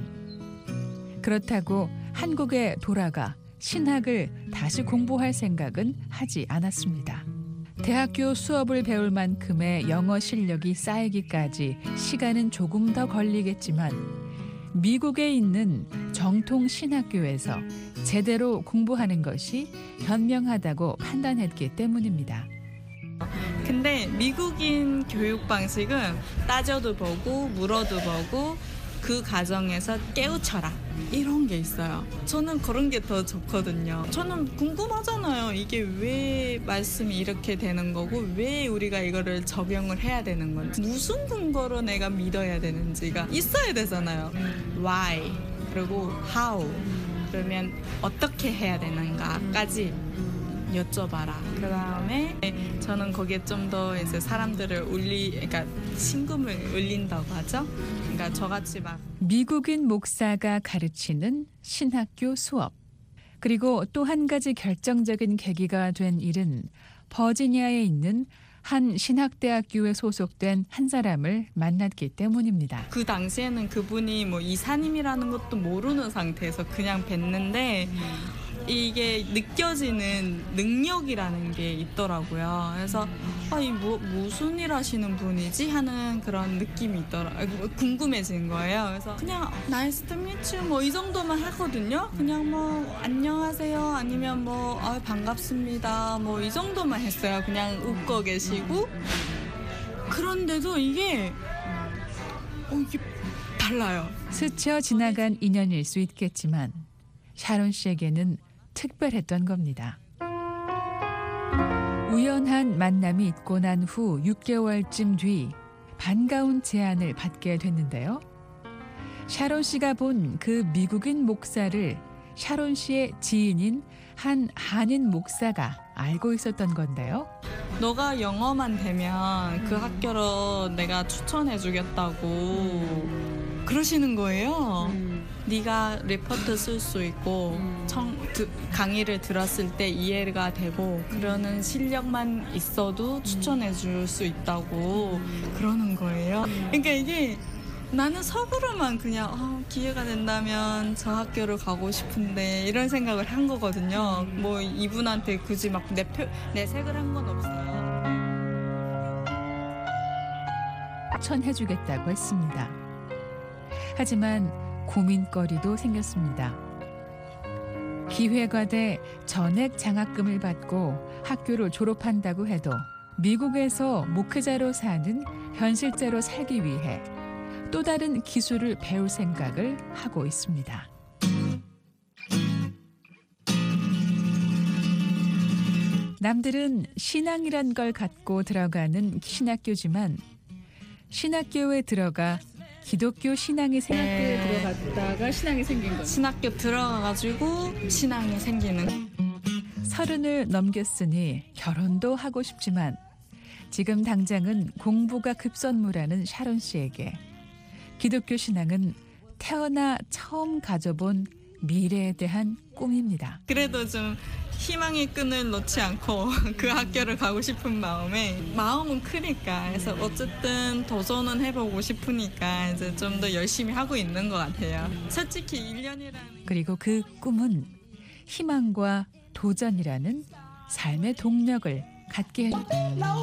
그렇다고 한국에 돌아가 신학을 다시 공부할 생각은 하지 않았습니다. 대학교 수업을 배울 만큼의 영어 실력이 쌓이기까지 시간은 조금 더 걸리겠지만 미국에 있는 정통 신학교에서 제대로 공부하는 것이 현명하다고 판단했기 때문입니다. 근데 미국인 교육 방식은 따져도 보고 물어도 보고 그 과정에서 깨우쳐라. 이런 게 있어요. 저는 그런 게 더 좋거든요. 저는 궁금하잖아요. 이게 왜 말씀이 이렇게 되는 거고 왜 우리가 이거를 적용을 해야 되는 건지 무슨 근거로 내가 믿어야 되는지가 있어야 되잖아요. Why 그리고 How 그러면 어떻게 해야 되는가까지 여쭤봐라. 그 다음에 저는 거기에 좀 더 이제 사람들을 그러니까 신금을 울린다고 하죠. 그러니까 저같이 막 미국인 목사가 가르치는 신학교 수업. 그리고 또 한 가지 결정적인 계기가 된 일은 버지니아에 있는 한 신학대학교에 소속된 한 사람을 만났기 때문입니다. 그 당시에는 그분이 뭐 이사님이라는 것도 모르는 상태에서 그냥 뵀는데 이게 느껴지는 능력이라는 게 있더라고요. 그래서 무슨 일 하시는 분이지? 하는 그런 느낌이 궁금해진 거예요. 그래서 그냥 나이스 투 미츠 뭐 이 정도만 하거든요. 그냥 뭐 안녕하세요 아니면 뭐 반갑습니다 뭐 이 정도만 했어요. 그냥 웃고 계시고 그런데도 이게 달라요. 스쳐 지나간 인연일 수 있겠지만 샤론 씨에게는 특별했던 겁니다. 우연한 만남이 있고 난 후 6개월쯤 뒤 반가운 제안을 받게 됐는데요. 샤론 씨가 본 그 미국인 목사를 샤론 씨의 지인인 한 한인 목사가 알고 있었던 건데요. 너가 영어만 되면 그 학교로 내가 추천해 주겠다고 그러시는 거예요. 네가 리포트 쓸 수 있고 강의를 들었을 때 이해가 되고 그러는 실력만 있어도 추천해 줄 수 있다고 그러는 거예요. 그러니까 이게 나는 속으로만 그냥 기회가 된다면 저 학교를 가고 싶은데 이런 생각을 한 거거든요. 뭐 이분한테 굳이 막 내색을 한 건 없어요. 추천해주겠다고 했습니다. 하지만 고민거리도 생겼습니다. 기회가 돼 전액 장학금을 받고 학교를 졸업한다고 해도 미국에서 목회자로 사는 현실자로 살기 위해 또 다른 기술을 배울 생각을 하고 있습니다. 남들은 신앙이란 걸 갖고 들어가는 신학교지만 신학교에 들어가 기독교 신앙이 신학교에 들어갔다가 신앙이 생긴 거예요. 신학교 들어가가지고 신앙이 생기는. 30을 넘겼으니 결혼도 하고 싶지만 지금 당장은 공부가 급선무라는 샤론 씨에게 기독교 신앙은 태어나 처음 가져본 미래에 대한 꿈입니다. 그래도 좀 희망의 끈을 놓지 않고 그 학교를 가고 싶은 마음은 크니까 그래서 어쨌든 도전은 해보고 싶으니까 이제 좀 더 열심히 하고 있는 것 같아요. 솔직히 1년이라는 그리고 그 꿈은 희망과 도전이라는 삶의 동력을 갖게 해줍니다.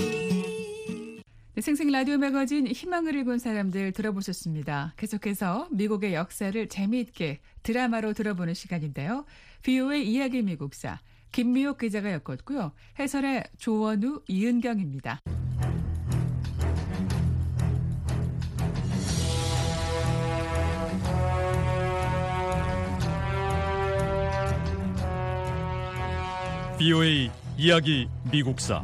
생생 라디오 매거진 희망을 읽은 사람들 들어보셨습니다. 계속해서 미국의 역사를 재미있게 드라마로 들어보는 시간인데요. VOA 이야기 미국사 김미옥 기자가 엮었고요. 해설의 조원우, 이은경입니다. VOA 이야기 미국사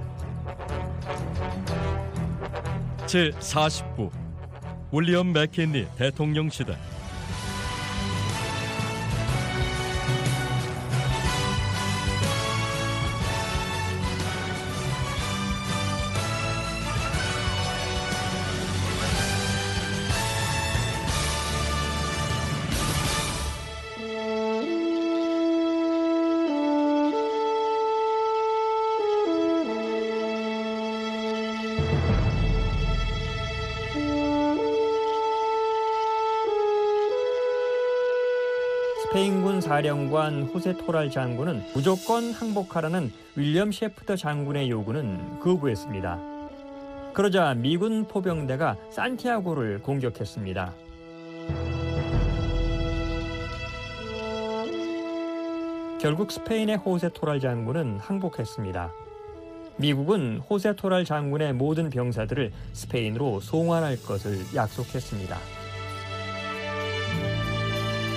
제40부 윌리엄 맥킨리 대통령 시대. 스페인군 사령관 호세 토랄 장군은 무조건 항복하라는 윌리엄 셰프터 장군의 요구는 거부했습니다. 그러자 미군 포병대가 산티아고를 공격했습니다. 결국 스페인의 호세 토랄 장군은 항복했습니다. 미국은 호세 토랄 장군의 모든 병사들을 스페인으로 송환할 것을 약속했습니다.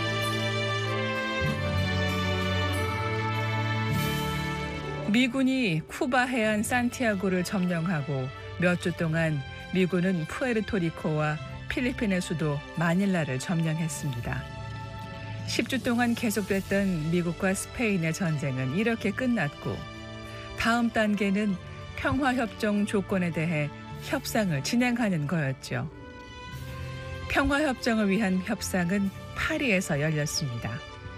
미군이 쿠바 해안 산티아고를 점령하고 몇 주 동안 미군은 푸에르토리코와 필리핀의 수도 마닐라를 점령했습니다. 10주 동안 계속됐던 미국과 스페인의 전쟁은 이렇게 끝났고 다음 단계는 평화협정 조건에 대해 협상을 진행하는 거였죠. 평화협정을 위한 협상은 파리에서 열렸습니다.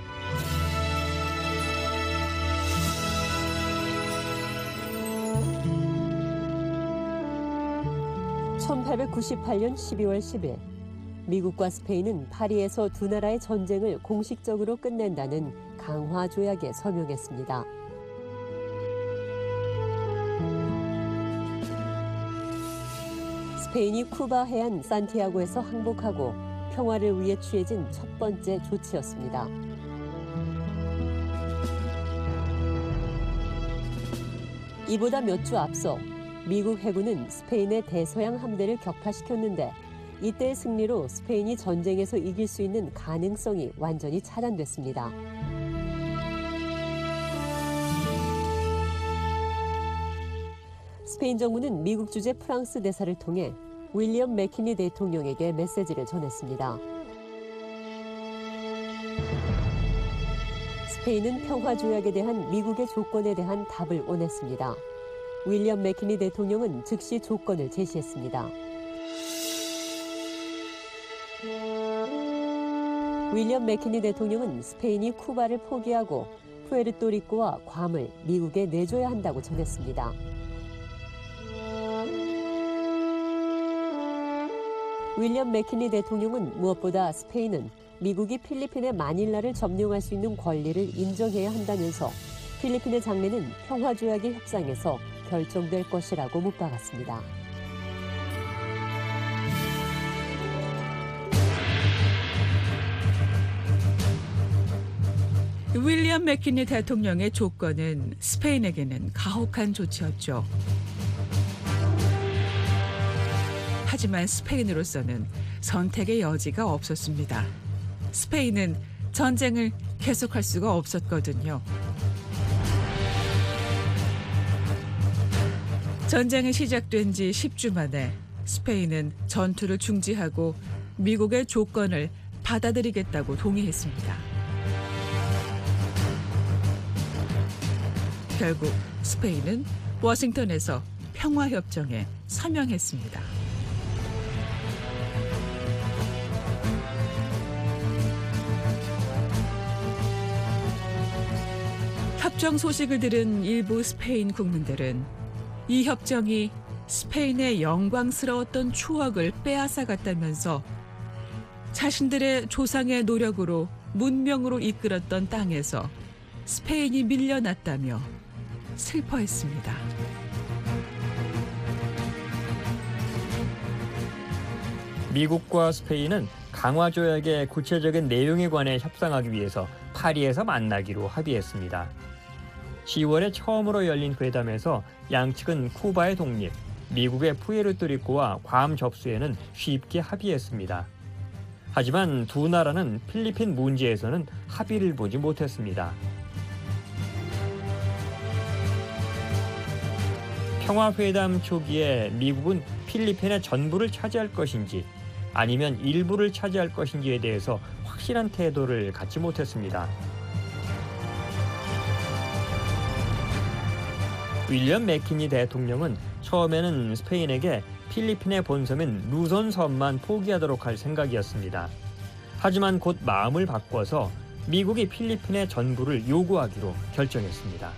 1898년 12월 10일 미국과 스페인은 파리에서 두 나라의 전쟁을 공식적으로 끝낸다는 강화 조약에 서명했습니다. 스페인이 쿠바 해안 산티아고에서 항복하고 평화를 위해 취해진 첫 번째 조치였습니다. 이보다 몇 주 앞서 미국 해군은 스페인의 대서양 함대를 격파시켰는데 이때의 승리로 스페인이 전쟁에서 이길 수 있는 가능성이 완전히 차단됐습니다. 스페인 정부는 미국 주재 프랑스 대사를 통해 윌리엄 맥키니 대통령에게 메시지를 전했습니다. 스페인은 평화조약에 대한 미국의 조건에 대한 답을 원했습니다. 윌리엄 맥키니 대통령은 즉시 조건을 제시했습니다. 윌리엄 맥키니 대통령은 스페인이 쿠바를 포기하고 푸에르토리코와 괌을 미국에 내줘야 한다고 전했습니다. 윌리엄 맥키니 대통령은 무엇보다 스페인은 미국이 필리핀의 마닐라를 점령할 수 있는 권리를 인정해야 한다면서 필리핀의 장래는 평화조약의 협상에서 결정될 것이라고 묻박았습니다. 윌리엄 맥키니 대통령의 조건은 스페인에게는 가혹한 조치였죠. 하지만 스페인으로서는 선택의 여지가 없었습니다. 스페인은 전쟁을 계속할 수가 없었거든요. 전쟁이 시작된 지 10주 만에 스페인은 전투를 중지하고 미국의 조건을 받아들이겠다고 동의했습니다. 결국 스페인은 워싱턴에서 평화협정에 서명했습니다. 협정 소식을 들은 일부 스페인 국민들은 이 협정이 스페인의 영광스러웠던 추억을 빼앗아갔다면서 자신들의 조상의 노력으로 문명으로 이끌었던 땅에서 스페인이 밀려났다며 슬퍼했습니다. 미국과 스페인은 강화조약의 구체적인 내용에 관해 협상하기 위해서 파리에서 만나기로 합의했습니다. 10월에 처음으로 열린 회담에서 양측은 쿠바의 독립, 미국의 푸에르토리코와 괌 접수에는 쉽게 합의했습니다. 하지만 두 나라는 필리핀 문제에서는 합의를 보지 못했습니다. 평화회담 초기에 미국은 필리핀의 전부를 차지할 것인지 아니면 일부를 차지할 것인지에 대해서 확실한 태도를 갖지 못했습니다. 윌리엄 맥키니 대통령은 처음에는 스페인에게 필리핀의 본섬인 루손 섬만 포기하도록 할 생각이었습니다. 하지만 곧 마음을 바꿔서 미국이 필리핀의 전부를 요구하기로 결정했습니다.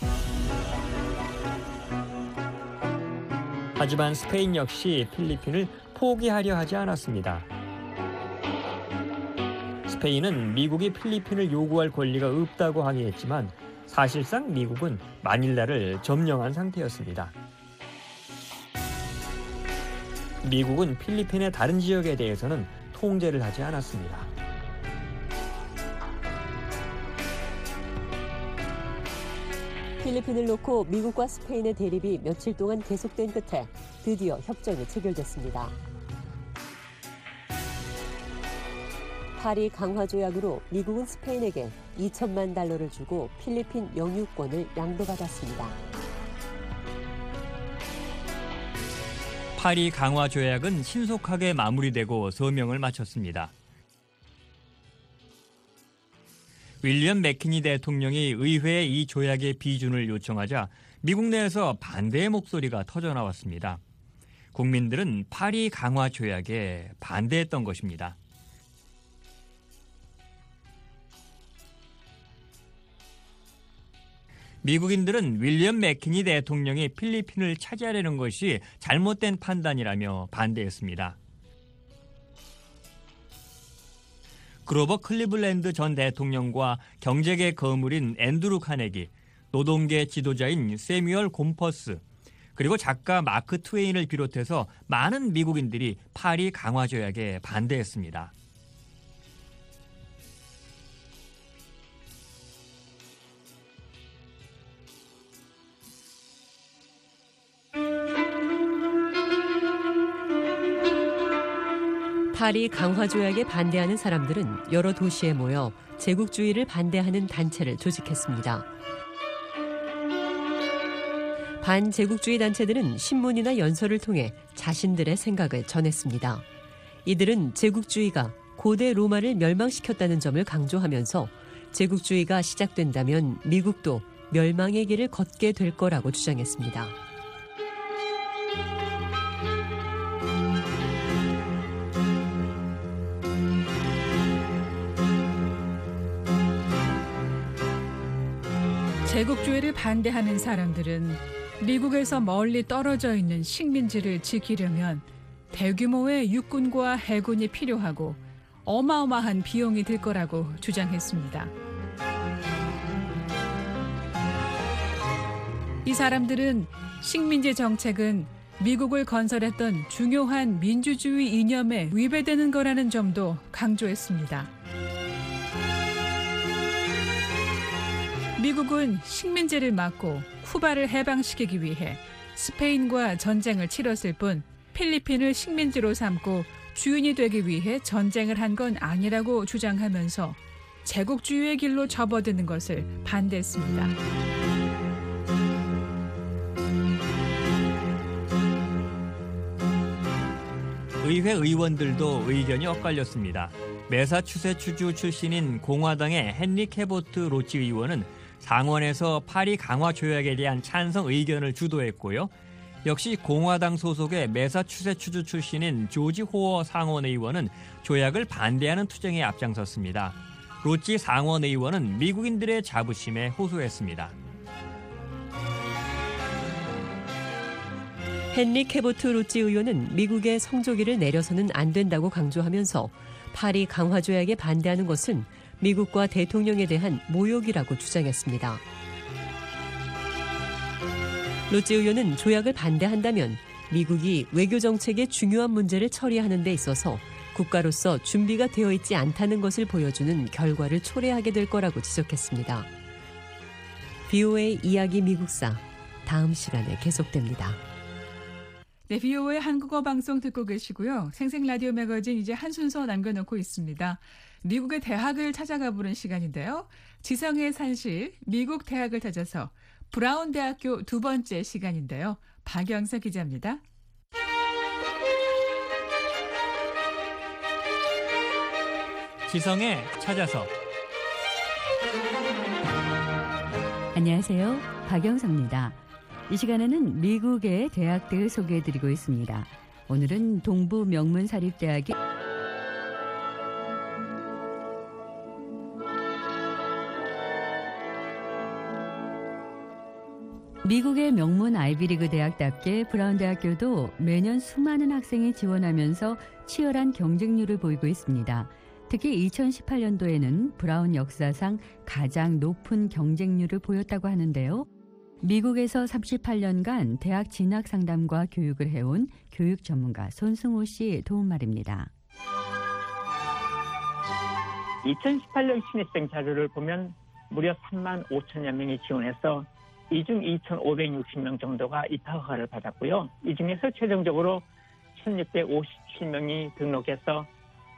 하지만 스페인 역시 필리핀을 포기하려 하지 않았습니다. 스페인은 미국이 필리핀을 요구할 권리가 없다고 항의했지만 사실상 미국은 마닐라를 점령한 상태였습니다. 미국은 필리핀의 다른 지역에 대해서는 통제를 하지 않았습니다. 필리핀을 놓고 미국과 스페인의 대립이 며칠 동안 계속된 끝에 드디어 협정이 체결됐습니다. 파리 강화 조약으로 미국은 스페인에게 2천만 달러를 주고 필리핀 영유권을 양도받았습니다. 파리 강화 조약은 신속하게 마무리되고 서명을 마쳤습니다. 윌리엄 맥키니 대통령이 의회에 이 조약의 비준을 요청하자 미국 내에서 반대의 목소리가 터져나왔습니다. 국민들은 파리 강화 조약에 반대했던 것입니다. 미국인들은 윌리엄 맥키니 대통령이 필리핀을 차지하려는 것이 잘못된 판단이라며 반대했습니다. 그로버 클리블랜드 전 대통령과 경제계 거물인 앤드루 카네기, 노동계 지도자인 세뮤얼 곰퍼스, 그리고 작가 마크 트웨인을 비롯해서 많은 미국인들이 파리 강화 조약에 반대했습니다. 파리 강화 조약에 반대하는 사람들은 여러 도시에 모여 제국주의를 반대하는 단체를 조직했습니다. 반제국주의 단체들은 신문이나 연설을 통해 자신들의 생각을 전했습니다. 이들은 제국주의가 고대 로마를 멸망시켰다는 점을 강조하면서 제국주의가 시작된다면 미국도 멸망의 길을 걷게 될 거라고 주장했습니다. 제국주의를 반대하는 사람들은 미국에서 멀리 떨어져 있는 식민지를 지키려면 대규모의 육군과 해군이 필요하고 어마어마한 비용이 들 거라고 주장했습니다. 이 사람들은 식민지 정책은 미국을 건설했던 중요한 민주주의 이념에 위배되는 거라는 점도 강조했습니다. 미국은 식민지를 막고 쿠바를 해방시키기 위해 스페인과 전쟁을 치렀을 뿐 필리핀을 식민지로 삼고 주인이 되기 위해 전쟁을 한 건 아니라고 주장하면서 제국주의의 길로 접어드는 것을 반대했습니다. 의회 의원들도 의견이 엇갈렸습니다. 매사추세츠주 출신인 공화당의 헨리 캐보트 로치 의원은 상원에서 파리 강화 조약에 대한 찬성 의견을 주도했고요. 역시 공화당 소속의 매사추세츠주 출신인 조지 호어 상원 의원은 조약을 반대하는 투쟁에 앞장섰습니다. 로치 상원 의원은 미국인들의 자부심에 호소했습니다. 헨리 캐보트 로치 의원은 미국의 성조기를 내려서는 안 된다고 강조하면서 파리 강화 조약에 반대하는 것은 미국과 대통령에 대한 모욕이라고 주장했습니다. 로치 의원은 조약을 반대한다면 미국이 외교 정책의 중요한 문제를 처리하는 데 있어서 국가로서 준비가 되어 있지 않다는 것을 보여주는 결과를 초래하게 될 거라고 지적했습니다. VOA 이야기 미국사, 다음 시간에 계속됩니다. 네, VOA 한국어 방송 듣고 계시고요. 생생 라디오 매거진 이제 한 순서 남겨놓고 있습니다. 미국의 대학을 찾아가 보는 시간인데요. 지성의 산실, 미국 대학을 찾아서 브라운 대학교 두 번째 시간인데요. 박영서 기자입니다. 지성의 찾아서. 안녕하세요. 박영서입니다. 이 시간에는 미국의 대학들을 소개해드리고 있습니다. 오늘은 동부 명문사립대학의 미국의 명문 아이비리그 대학답게 브라운 대학교도 매년 수많은 학생이 지원하면서 치열한 경쟁률을 보이고 있습니다. 특히 2018년도에는 브라운 역사상 가장 높은 경쟁률을 보였다고 하는데요. 미국에서 38년간 대학 진학 상담과 교육을 해온 교육 전문가 손승호 씨 도움 말입니다. 2018년 신입생 자료를 보면 무려 3만 5천여 명이 지원해서 이 중 2,560명 정도가 입학 허가를 받았고요. 이 중에서 최종적으로 1,657명이 등록해서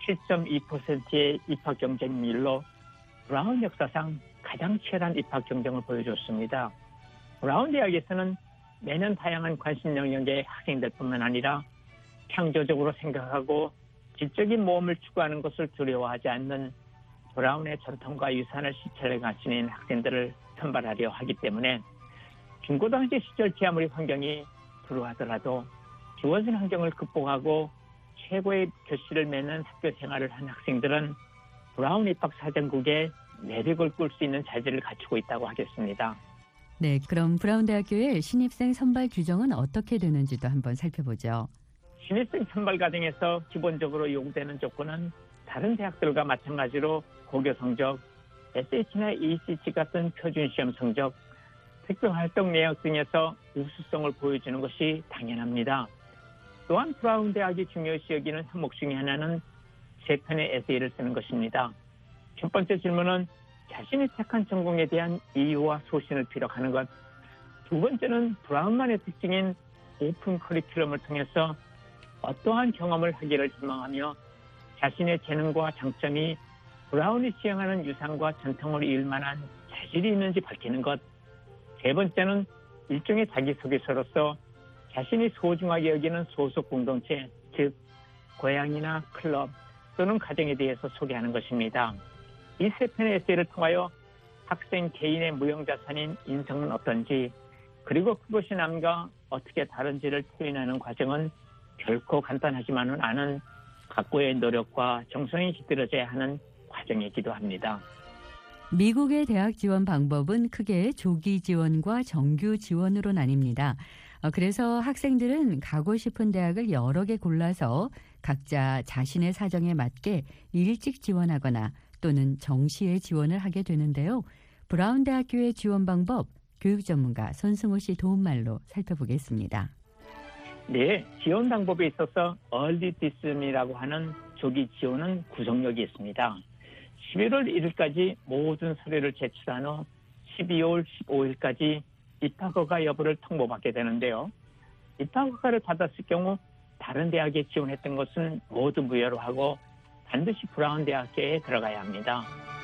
7.2%의 입학 경쟁률로 브라운 역사상 가장 치열한 입학 경쟁을 보여줬습니다. 브라운 대학에서는 매년 다양한 관심 영역의 학생들뿐만 아니라 창조적으로 생각하고 질적인 모험을 추구하는 것을 두려워하지 않는 브라운의 전통과 유산을 실천해 가지는 학생들을 선발하려 하기 때문에 중고등학교 시절 제 아무리 환경이 불우하더라도 주어진 환경을 극복하고 최고의 결실을 맺는 학교 생활을 한 학생들은 브라운 입학 사정국에 내력을 꿀 수 있는 자질을 갖추고 있다고 하겠습니다. 네, 그럼 브라운 대학교의 신입생 선발 규정은 어떻게 되는지도 한번 살펴보죠. 신입생 선발 과정에서 기본적으로 요구되는 조건은 다른 대학들과 마찬가지로 고교 성적, SAT나 ACT 같은 표준 시험 성적, 특별 활동 내역 등에서 우수성을 보여주는 것이 당연합니다. 또한 브라운 대학이 중요시 여기는 항목 중에 하나는 3편의 에세이를 쓰는 것입니다. 첫 번째 질문은 자신이 택한 전공에 대한 이유와 소신을 피력하는 것. 두 번째는 브라운만의 특징인 오픈 커리큘럼을 통해서 어떠한 경험을 하기를 희망하며 자신의 재능과 장점이 브라운이 지향하는 유산과 전통을 이을 만한 자질이 있는지 밝히는 것. 세 번째는 일종의 자기소개서로서 자신이 소중하게 여기는 소속 공동체, 즉 고향이나 클럽 또는 가정에 대해서 소개하는 것입니다. 이 3편의 에세이를 통하여 학생 개인의 무형자산인 인성은 어떤지, 그리고 그것이 남과 어떻게 다른지를 표현하는 과정은 결코 간단하지만은 않은 각고의 노력과 정성이 깃들어져야 하는 과정이기도 합니다. 미국의 대학 지원 방법은 크게 조기 지원과 정규 지원으로 나뉩니다. 그래서 학생들은 가고 싶은 대학을 여러 개 골라서 각자 자신의 사정에 맞게 일찍 지원하거나 또는 정시에 지원을 하게 되는데요. 브라운 대학교의 지원 방법, 교육 전문가 손승호 씨 도움말로 살펴보겠습니다. 네, 지원 방법에 있어서 얼리 디스미라고 하는 조기 지원은 구속력이 있습니다. 11월 1일까지 모든 서류를 제출한 후 12월 15일까지 입학허가 여부를 통보받게 되는데요. 입학허가를 받았을 경우 다른 대학에 지원했던 것은 모두 무효로 하고 반드시 브라운 대학교에 들어가야 합니다.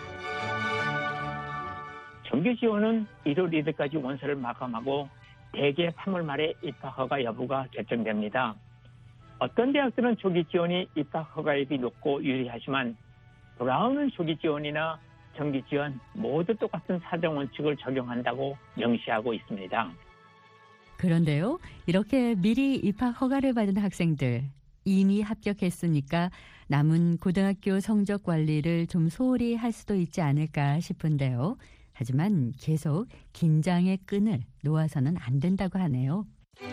정규 지원은 1월 1일까지 원서를 마감하고 대개 3월 말에 입학허가 여부가 결정됩니다. 어떤 대학들은 조기 지원이 입학허가율이 높고 유리하지만 브라운은 조기 지원이나 정기 지원 모두 똑같은 사정 원칙을 적용한다고 명시하고 있습니다. 그런데요, 이렇게 미리 입학 허가를 받은 학생들 이미 합격했으니까 남은 고등학교 성적 관리를 좀 소홀히 할 수도 있지 않을까 싶은데요. 하지만 계속 긴장의 끈을 놓아서는 안 된다고 하네요.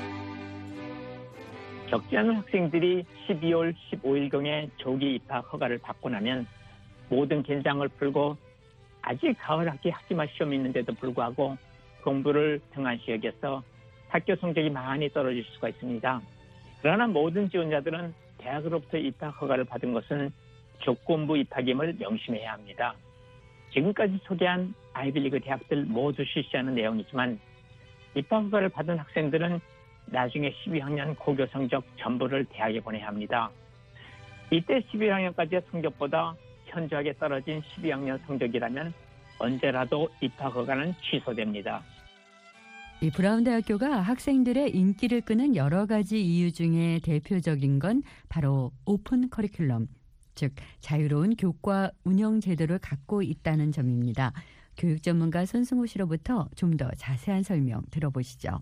적지 않은 학생들이 12월 15일경에 조기 입학 허가를 받고 나면 모든 긴장을 풀고 아직 가을 학기 학기말 시험이 있는데도 불구하고 공부를 등한시 여겨서 학교 성적이 많이 떨어질 수가 있습니다. 그러나 모든 지원자들은 대학으로부터 입학 허가를 받은 것은 조건부 입학임을 명심해야 합니다. 지금까지 소개한 아이비리그 대학들 모두 실시하는 내용이지만 입학 허가를 받은 학생들은 나중에 12학년 고교 성적 전부를 대학에 보내야 합니다. 이때 11학년까지의 성적보다 현저하게 떨어진 12학년 성적이라면 언제라도 입학 허가는 취소됩니다. 이 브라운 대학교가 학생들의 인기를 끄는 여러 가지 이유 중에 대표적인 건 바로 오픈 커리큘럼, 즉 자유로운 교과 운영 제도를 갖고 있다는 점입니다. 교육 전문가 손승호 씨로부터 좀 더 자세한 설명 들어보시죠.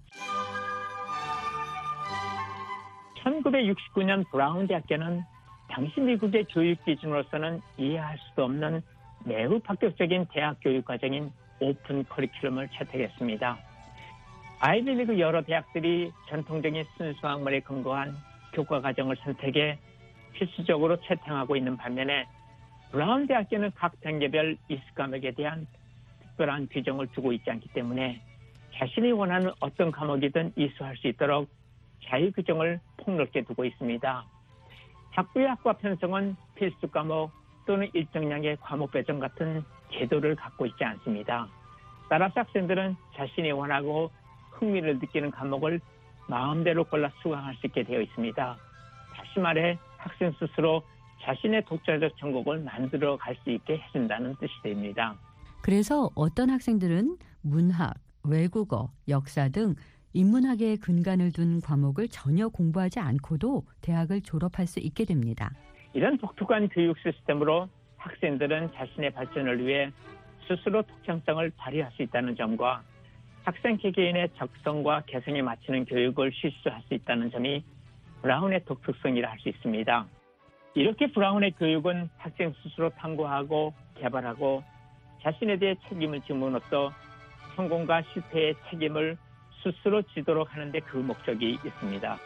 1969년 브라운 대학교는 당시 미국의 교육 기준으로서는 이해할 수도 없는 매우 파격적인 대학 교육 과정인 오픈 커리큘럼을 채택했습니다. 아이비리그 여러 대학들이 전통적인 순수 학문에 근거한 교과 과정을 선택해 필수적으로 채택하고 있는 반면에 브라운 대학교는 각 단계별 이수 과목에 대한 특별한 규정을 두고 있지 않기 때문에 자신이 원하는 어떤 과목이든 이수할 수 있도록 자유 규정을 폭넓게 두고 있습니다. 학부의 학과 편성은 필수 과목 또는 일정량의 과목 배정 같은 제도를 갖고 있지 않습니다. 따라서 학생들은 자신이 원하고 흥미를 느끼는 과목을 마음대로 골라 수강할 수 있게 되어 있습니다. 다시 말해 학생 스스로 자신의 독자적 천국을 만들어 갈 수 있게 해준다는 뜻이 됩니다. 그래서 어떤 학생들은 문학, 외국어, 역사 등 인문학에 근간을 둔 과목을 전혀 공부하지 않고도 대학을 졸업할 수 있게 됩니다. 이런 독특한 교육 시스템으로 학생들은 자신의 발전을 위해 스스로 독창성을 발휘할 수 있다는 점과 학생 개개인의 적성과 개성에 맞추는 교육을 실시할 수 있다는 점이 브라운의 독특성이라 할 수 있습니다. 이렇게 브라운의 교육은 학생 스스로 탐구하고 개발하고 자신에 대해 책임을 지므로써 성공과 실패의 책임을 스스로 지도록 하는 데 그 목적이 있습니다.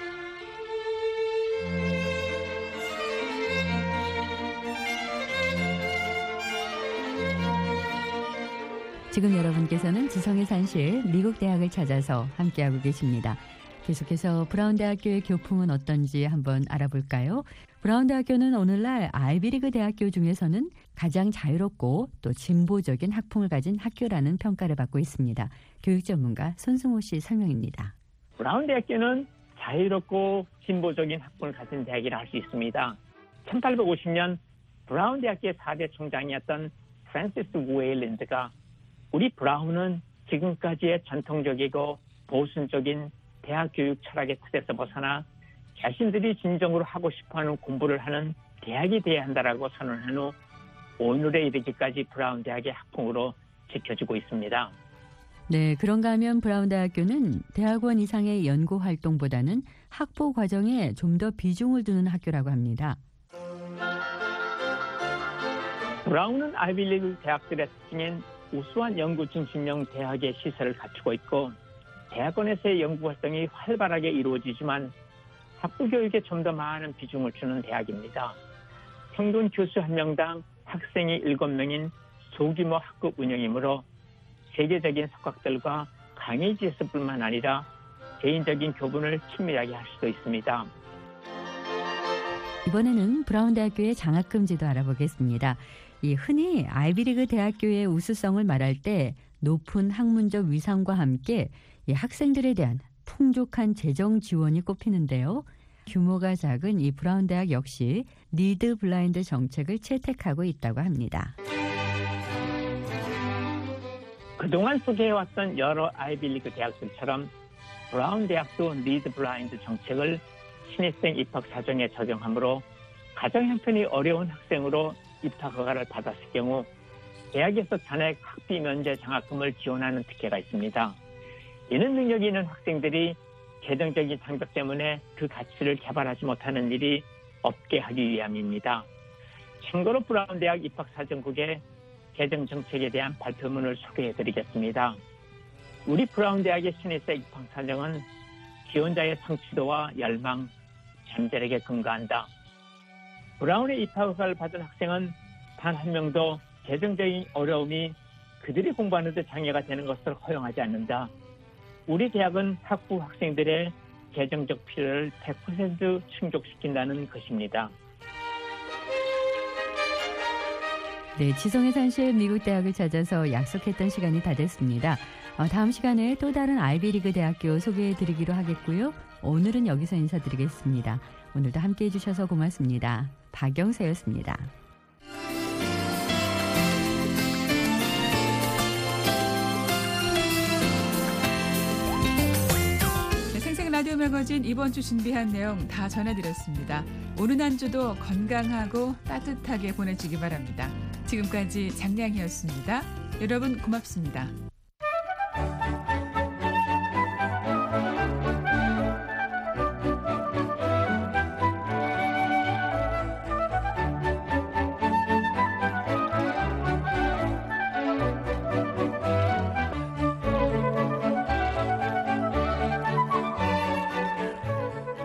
지금 여러분께서는 지성의 산실 미국 대학을 찾아서 함께하고 계십니다. 계속해서 브라운 대학교의 교풍은 어떤지 한번 알아볼까요? 브라운 대학교는 오늘날 아이비리그 대학교 중에서는 가장 자유롭고 또 진보적인 학풍을 가진 학교라는 평가를 받고 있습니다. 교육 전문가 손승호 씨 설명입니다. 브라운 대학교는 자유롭고 진보적인 학풍을 가진 대학이라 할 수 있습니다. 1850년 브라운 대학교의 4대 총장이었던 프랜시스 웨일랜드가 우리 브라운은 지금까지의 전통적이고 보수적인 대학 교육 철학의 틀에서 벗어나 자신들이 진정으로 하고 싶어하는 공부를 하는 대학이 되어야 한다라고 선언한 후 오늘에 이르기까지 브라운 대학의 학풍으로 지켜지고 있습니다. 네, 그런가 하면 브라운 대학교는 대학원 이상의 연구 활동보다는 학부 과정에 좀 더 비중을 두는 학교라고 합니다. 브라운은 아이비리그 대학들의 특징인 우수한 연구 중심형 대학의 시설을 갖추고 있고 대학원에서의 연구 활동이 활발하게 이루어지지만 학부 교육에 좀 더 많은 비중을 주는 대학입니다. 평균 교수 1명당 학생이 7명인 소규모 학급 운영이므로 세계적인 석학들과 강의 지수뿐만 아니라 개인적인 교분을 친밀하게 할 수도 있습니다. 이번에는 브라운 대학교의 장학금지도 알아보겠습니다. 흔히 아이비리그 대학교의 우수성을 말할 때 높은 학문적 위상과 함께 학생들에 대한 풍족한 재정 지원이 꼽히는데요. 규모가 작은 이 브라운 대학 역시 리드 블라인드 정책을 채택하고 있다고 합니다. 그동안 소개해왔던 여러 아이비리그 대학들처럼 브라운 대학도 리드 블라인드 정책을 신입생 입학 사정에 적용하므로 가정 형편이 어려운 학생으로 입학 허가를 받았을 경우 대학에서 잔액 학비 면제 장학금을 지원하는 특혜가 있습니다. 이는 능력이 있는 학생들이 재정적인 장벽 때문에 그 가치를 개발하지 못하는 일이 없게 하기 위함입니다. 참고로 브라운 대학 입학 사정국의 개정 정책에 대한 발표문을 소개해드리겠습니다. 우리 브라운 대학의 신입생 입학 사정은 지원자의 성취도와 열망, 잠재력에 근거한다. 브라운의 입학 허가를 받은 학생은 단 한 명도 재정적인 어려움이 그들이 공부하는 데 장애가 되는 것을 허용하지 않는다. 우리 대학은 학부 학생들의 재정적 필요를 100% 충족시킨다는 것입니다. 네, 지성의 산실 미국 대학을 찾아서 약속했던 시간이 다 됐습니다. 다음 시간에 또 다른 아이비리그 대학교 소개해드리기로 하겠고요. 오늘은 여기서 인사드리겠습니다. 오늘도 함께해 주셔서 고맙습니다. 박영세였습니다. 생생 라디오 매거진 이번 주 준비한 내용 다 전해드렸습니다. 오늘 한 주도 건강하고 따뜻하게 보내주기 바랍니다. 지금까지 장량이었습니다. 여러분 고맙습니다.